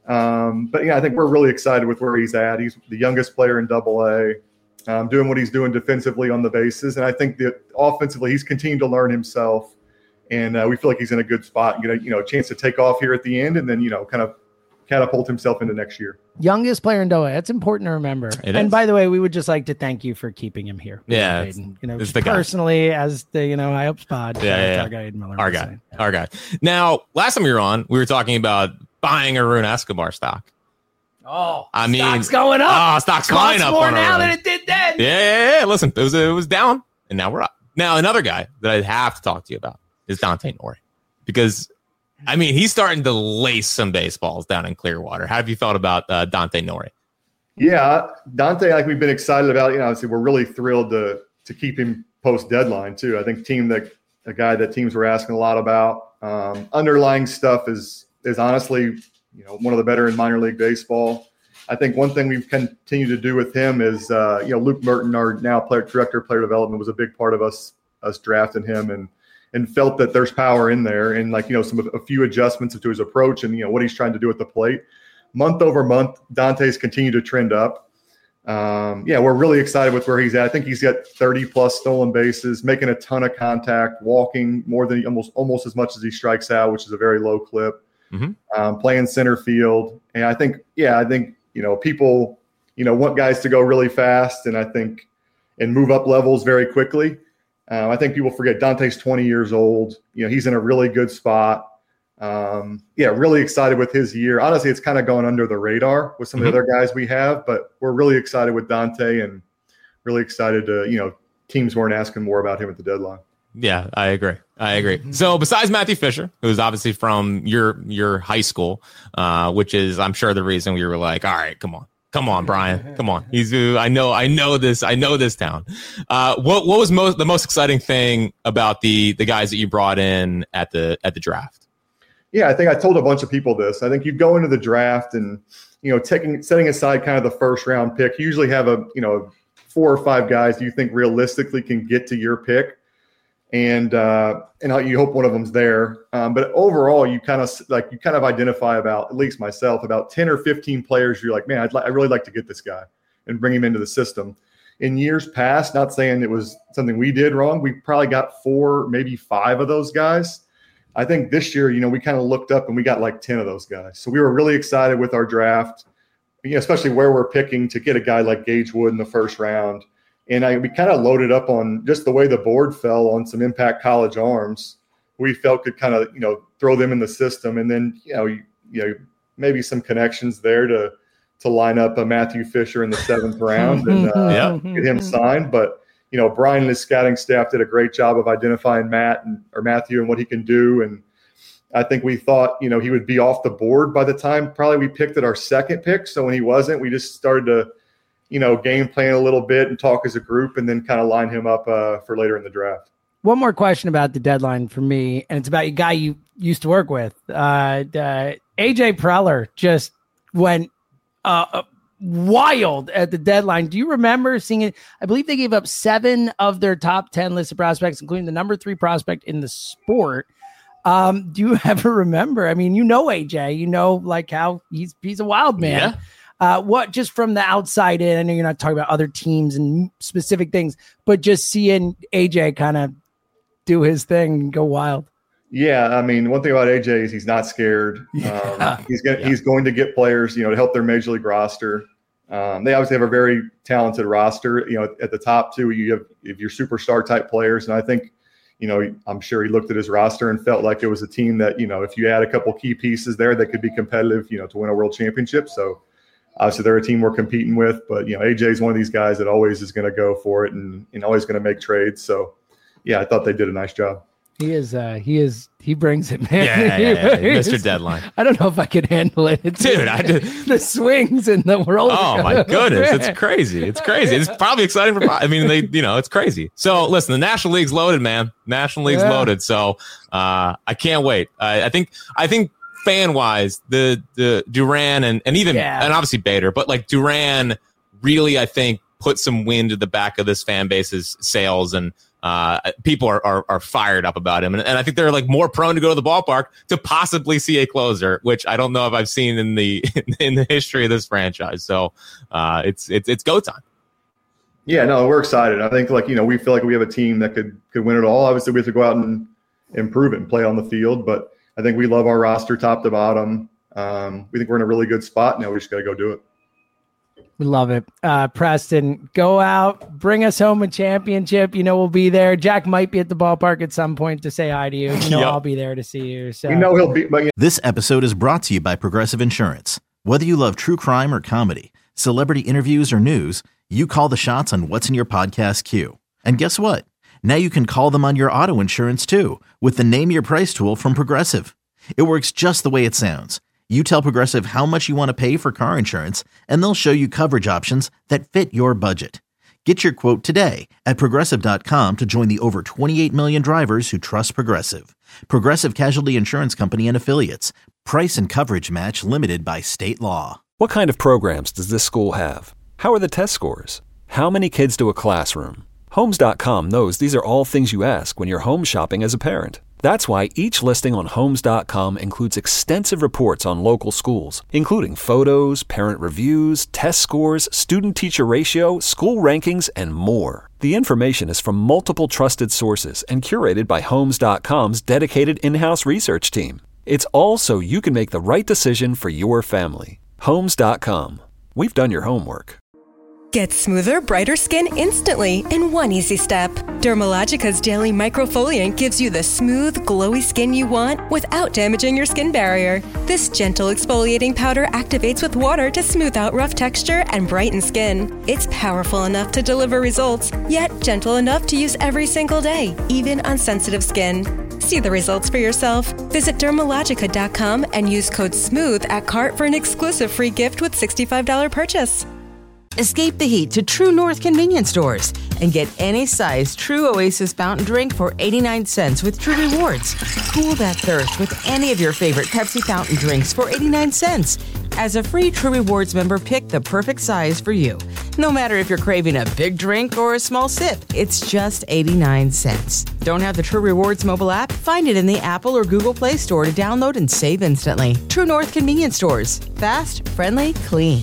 I think we're really excited with where he's at. He's the youngest player in AA, doing what he's doing defensively on the bases. And I think that offensively, he's continued to learn himself. And we feel like he's in a good spot, a chance to take off here at the end and then, kind of catapult himself into next year. Youngest player in AA. That's important to remember. And by the way, we would just like to thank you for keeping him here. Yeah. Personally, as the, High Hopes Pod. Yeah. Our guy, Miller. Our guy. Now, last time we were on, we were talking about buying Arun Escobar stock. Stock's going up. Stock's flying up more now than it did then. Yeah. Listen, it was down, and now we're up. Now, another guy that I have to talk to you about is Dante Nori, because he's starting to lace some baseballs down in Clearwater. How have you felt about Dante Nori? Yeah, Dante, we've been excited about. Obviously, we're really thrilled to keep him post deadline too. I think a guy that teams were asking a lot about. Underlying stuff is honestly, one of the better in minor league baseball. I think one thing we've continued to do with him is, Luke Merton, our now director of player development, was a big part of us drafting him and felt that there's power in there and a few adjustments to his approach and, what he's trying to do at the plate. Month over month, Dante's continued to trend up. We're really excited with where he's at. I think he's got 30 plus stolen bases, making a ton of contact, walking more than almost as much as he strikes out, which is a very low clip. Mm-hmm. Playing center field. And I think people, want guys to go really fast and move up levels very quickly. I think people forget Dante's 20 years old. He's in a really good spot. Really excited with his year. Honestly, it's kind of going under the radar with some of the other guys we have, but we're really excited with Dante and really excited to, teams weren't asking more about him at the deadline. Yeah, I agree. So besides Matthew Fisher, who's obviously from your high school, which is, I'm sure, the reason we were like, all right, come on, Come on, Brian. Come on. I know this town. What was the most exciting thing about the guys that you brought in at the draft? Yeah, I think I told a bunch of people this. I think you go into the draft and, setting aside kind of the first round pick, you usually have 4 or 5 guys you think realistically can get to your pick. And you hope one of them's there. But overall, you kind of identify about, at least myself, about 10 or 15 players. You're like, man, I'd really like to get this guy and bring him into the system. In years past, not saying it was something we did wrong, we probably got 4, maybe 5 of those guys. I think this year, we kind of looked up and we got like 10 of those guys. So we were really excited with our draft, especially where we're picking to get a guy like Gage Wood in the first round. And we kind of loaded up on just the way the board fell on some impact college arms. We felt could kind of, throw them in the system. And then, maybe some connections there to line up a Matthew Fisher in the 7th round and get him signed. But, Brian and his scouting staff did a great job of identifying Matthew and what he can do. And I think we thought, he would be off the board by the time probably we picked at our 2nd pick. So when he wasn't, we just started to, game plan a little bit and talk as a group and then kind of line him up for later in the draft. One more question about the deadline for me, and it's about a guy you used to work with. AJ Preller just went wild at the deadline. Do you remember seeing it? I believe they gave up 7 of their top 10 listed prospects, including the number 3 prospect in the sport. Do you ever remember? I mean, AJ, like how he's a wild man. Yeah. What, just from the outside in, I know you're not talking about other teams and specific things, but just seeing AJ kind of do his thing and go wild. Yeah, I mean, one thing about AJ is he's not scared. He's going to get players, to help their major league roster. They obviously have a very talented roster. At the top too, you have your superstar type players, and I think, I'm sure he looked at his roster and felt like it was a team that, if you add a couple key pieces there, that could be competitive, to win a world championship. So obviously they're a team we're competing with, but AJ is one of these guys that always is going to go for it and always going to make trades. So yeah, I thought they did a nice job. He brings it, man. Yeah. Mr. Deadline. I don't know if I could handle it. Dude, the swings and the roller. Oh my goodness. It's crazy. It's probably exciting it's crazy. So listen, the National League's loaded, man. National League's loaded. So I can't wait. I think fan wise, the Duran and even and obviously Bader, but like Duran really, I think, put some wind at the back of this fan base's sails, and people are fired up about him, and I think they're like more prone to go to the ballpark to possibly see a closer, which I don't know if I've seen in the history of this franchise. So it's go time. Yeah, no, we're excited. I think we feel like we have a team that could win it all. Obviously, we have to go out and improve it and play on the field, but I think we love our roster top to bottom. We think we're in a really good spot now. We just got to go do it. We love it. Preston, go out, bring us home a championship. We'll be there. Jack might be at the ballpark at some point to say hi to you. I'll be there to see you. So he'll be. But This episode is brought to you by Progressive Insurance. Whether you love true crime or comedy, celebrity interviews or news, you call the shots on what's in your podcast queue. And guess what? Now you can call them on your auto insurance too with the Name Your Price tool from Progressive. It works just the way it sounds. You tell Progressive how much you want to pay for car insurance, and they'll show you coverage options that fit your budget. Get your quote today at Progressive.com to join the over 28 million drivers who trust Progressive. Progressive Casualty Insurance Company and Affiliates. Price and coverage match limited by state law. What kind of programs does this school have? How are the test scores? How many kids do a classroom? Homes.com knows these are all things you ask when you're home shopping as a parent. That's why each listing on Homes.com includes extensive reports on local schools, including photos, parent reviews, test scores, student-teacher ratio, school rankings, and more. The information is from multiple trusted sources and curated by Homes.com's dedicated in-house research team. It's all so you can make the right decision for your family. Homes.com. We've done your homework. Get smoother, brighter skin instantly in one easy step. Dermalogica's Daily Microfoliant gives you the smooth, glowy skin you want without damaging your skin barrier. This gentle exfoliating powder activates with water to smooth out rough texture and brighten skin. It's powerful enough to deliver results, yet gentle enough to use every single day, even on sensitive skin. See the results for yourself. Visit Dermalogica.com and use code SMOOTH at cart for an exclusive free gift with $65 purchase. Escape the heat to True North convenience stores and get any size True Oasis fountain drink for 89 cents with True Rewards. Cool that thirst with any of your favorite Pepsi fountain drinks for 89 cents. As a free True Rewards member, pick the perfect size for you. No matter if you're craving a big drink or a small sip, it's just 89 cents. Don't have the True Rewards mobile app? Find it in the Apple or Google Play Store to download and save instantly. True North convenience stores. Fast, friendly, clean.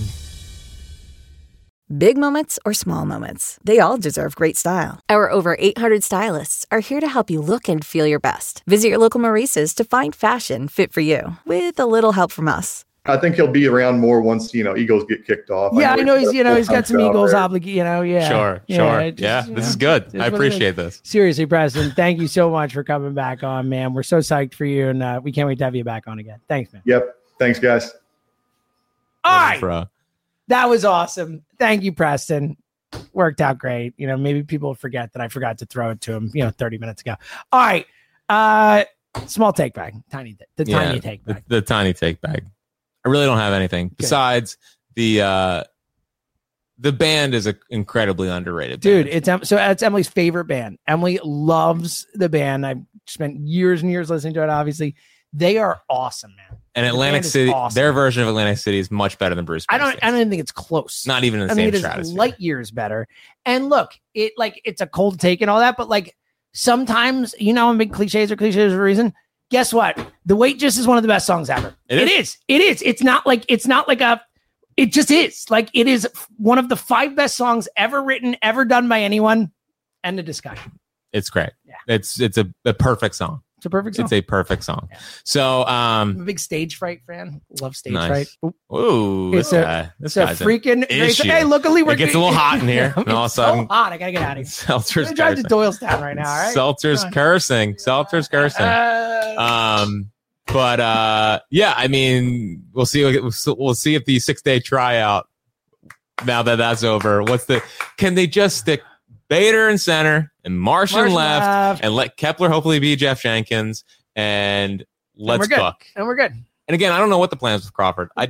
Big moments or small moments, they all deserve great style. Our over 800 stylists are here to help you look and feel your best. Visit your local Maurice's to find fashion fit for you, with a little help from us. I think he'll be around more once, Eagles get kicked off. Yeah, I know he's got some Eagles obligation, yeah. Sure. Yeah, this is good. I appreciate this. Seriously, Preston, thank you so much for coming back on, man. We're so psyched for you, and we can't wait to have you back on again. Thanks, man. Yep. Thanks, guys. All right. That was awesome. Thank you, Preston. Worked out great. Maybe people forget that I forgot to throw it to him, 30 minutes ago. All right. Small take bag. Tiny take bag. The tiny take bag. I really don't have anything besides the band is incredibly underrated. Dude, it's Emily's favorite band. Emily loves the band. I've spent years and years listening to it, obviously. They are awesome, man. And Atlantic City, their version of Atlantic City is much better than Bruce Springsteen's. I don't even think it's close. Not even in the same stratosphere. It's light years better. And look, it's a cold take and all that, but sometimes, when big cliches are cliches for a reason. Guess what? The Wait Just is one of the best songs ever. It is. It's not like it just is. It is one of the 5 best songs ever written, ever done by anyone. End of discussion. It's great. Yeah. It's a perfect song. It's a perfect song. It's a perfect song. Yeah. So I'm a big Stage Fright fan. Love Stage Fright. Ooh, this guy's freaking issue. Hey, luckily it gets a little hot in here. And all of a sudden, so hot. I gotta get out of here. Seltzer's drive to Doylestown right now. All right. Seltzer's cursing. But yeah, I mean, we'll see if the 6-day tryout. Now that that's over, can they just stick Bader in center and Marsh in left and let Kepler hopefully be Jeff Jenkins and let's cook. And we're good. And again, I don't know what the plans with Crawford. Maybe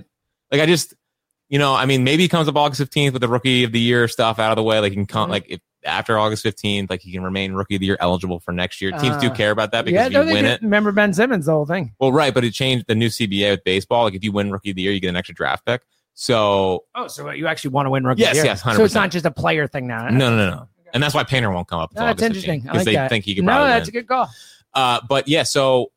he comes up August 15th with the rookie of the year stuff out of the way. He can come if after August 15th, he can remain rookie of the year eligible for next year. Teams do care about that because if you win it. Remember Ben Simmons, the whole thing. Well, right, but it changed the new CBA with baseball. If you win rookie of the year, you get an extra draft pick. So you actually want to win rookie of the year? Yes, 100%. So it's not just a player thing now. No. And that's why Painter won't come up. That's interesting. Because they think he could probably that's win. A good call. But yeah, so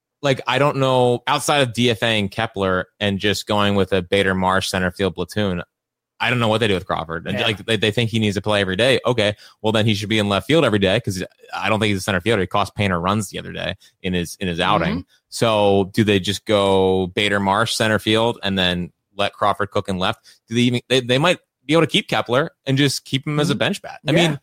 I don't know, outside of DFA and Kepler and just going with a Bader Marsh center field platoon, I don't know what they do with Crawford. And they think he needs to play every day. Okay, well then he should be in left field every day because I don't think he's a center fielder. He cost Painter runs the other day in his outing. Mm-hmm. So do they just go Bader Marsh center field and then let Crawford cook in left? Do they even they might be able to keep Kepler and just keep him as a bench bat? I mean,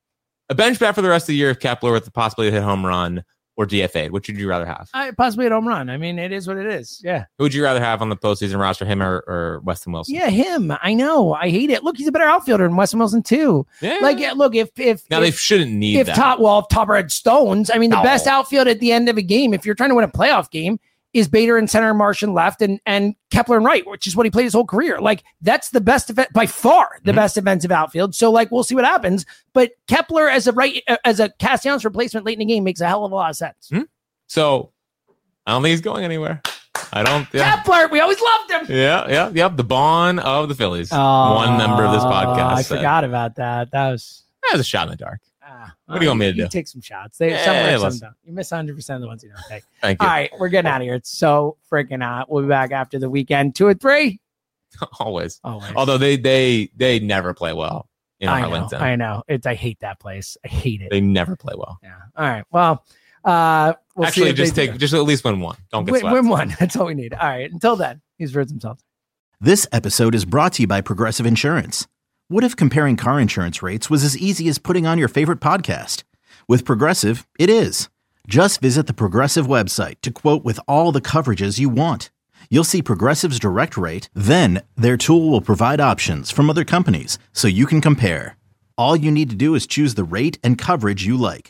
a bench bat for the rest of the year of Kepler with the possibility to hit home run or DFA. Which would you rather have? Possibly a home run. I mean, it is what it is. Yeah. Who would you rather have on the postseason roster, him or Weston Wilson? Yeah, him. I know. I hate it. Look, he's a better outfielder than Weston Wilson too. Yeah. Look, if they shouldn't need that. If Topper had stones, I mean, the best outfield at the end of a game, if you're trying to win a playoff game, is Bader in center, Marsh in left, and Kepler in right, which is what he played his whole career. That's the best by far the best defensive outfield. So we'll see what happens. But Kepler as a Castellanos replacement late in the game makes a hell of a lot of sense. Mm-hmm. So I don't think he's going anywhere. I don't. Yeah. Kepler, we always loved him. Yeah. The Bond of the Phillies. One member of this podcast. I forgot about that. That was a shot in the dark. What do you want me to do? You take some shots. Some don't. You miss 100% of the ones you don't take. Thank you. All right, we're getting out of here. It's so freaking hot. We'll be back after the weekend. 2 or 3? Always. Although they never play well in Arlington. I know. I hate that place. I hate it. They never play well. Yeah. All right. Well, we'll actually just at least win one. Don't get swept. Win one. That's all we need. All right. Until then, he's Virds himself. This episode is brought to you by Progressive Insurance. What if comparing car insurance rates was as easy as putting on your favorite podcast? With Progressive, it is. Just visit the Progressive website to quote with all the coverages you want. You'll see Progressive's direct rate, then their tool will provide options from other companies so you can compare. All you need to do is choose the rate and coverage you like.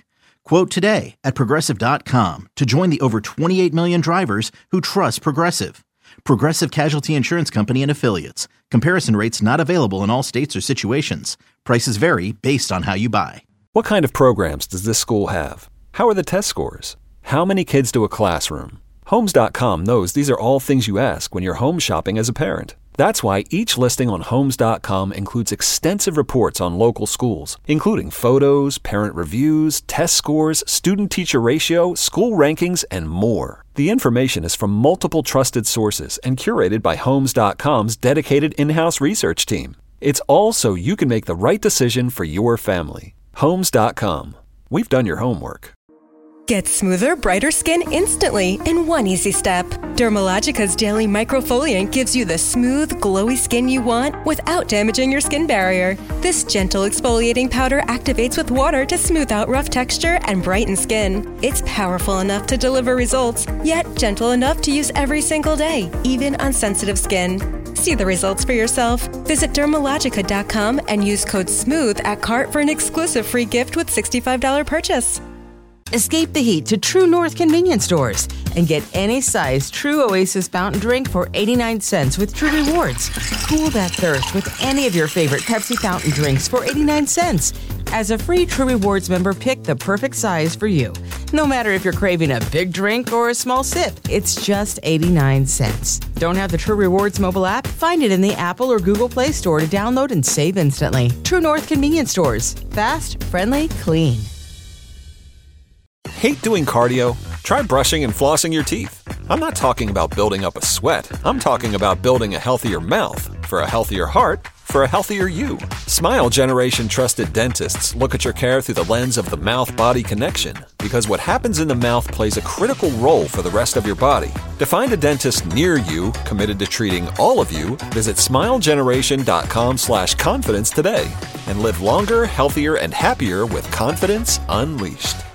Quote today at Progressive.com to join the over 28 million drivers who trust Progressive. Progressive Casualty Insurance Company and Affiliates. Comparison rates not available in all states or situations. Prices vary based on how you buy. What kind of programs does this school have? How are the test scores? How many kids do a classroom? Homes.com knows these are all things you ask when you're home shopping as a parent. That's why each listing on Homes.com includes extensive reports on local schools, including photos, parent reviews, test scores, student-teacher ratio, school rankings, and more. The information is from multiple trusted sources and curated by Homes.com's dedicated in-house research team. It's all so you can make the right decision for your family. Homes.com. We've done your homework. Get smoother, brighter skin instantly in one easy step. Dermalogica's Daily Microfoliant gives you the smooth, glowy skin you want without damaging your skin barrier. This gentle exfoliating powder activates with water to smooth out rough texture and brighten skin. It's powerful enough to deliver results, yet gentle enough to use every single day, even on sensitive skin. See the results for yourself. Visit Dermalogica.com and use code SMOOTH at cart for an exclusive free gift with $65 purchase. Escape the heat to True North convenience stores and get any size True Oasis fountain drink for 89 cents with True Rewards. Cool that thirst with any of your favorite Pepsi fountain drinks for 89 cents. As a free True Rewards member, pick the perfect size for you. No matter if you're craving a big drink or a small sip, it's just 89 cents. Don't have the True Rewards mobile app? Find it in the Apple or Google Play Store to download and save instantly. True North convenience stores. Fast, friendly, clean. Hate doing cardio? Try brushing and flossing your teeth. I'm not talking about building up a sweat. I'm talking about building a healthier mouth for a healthier heart for a healthier you. Smile Generation trusted dentists look at your care through the lens of the mouth-body connection, because what happens in the mouth plays a critical role for the rest of your body. To find a dentist near you committed to treating all of you, visit smilegeneration.com/confidence today and live longer, healthier, and happier with confidence unleashed.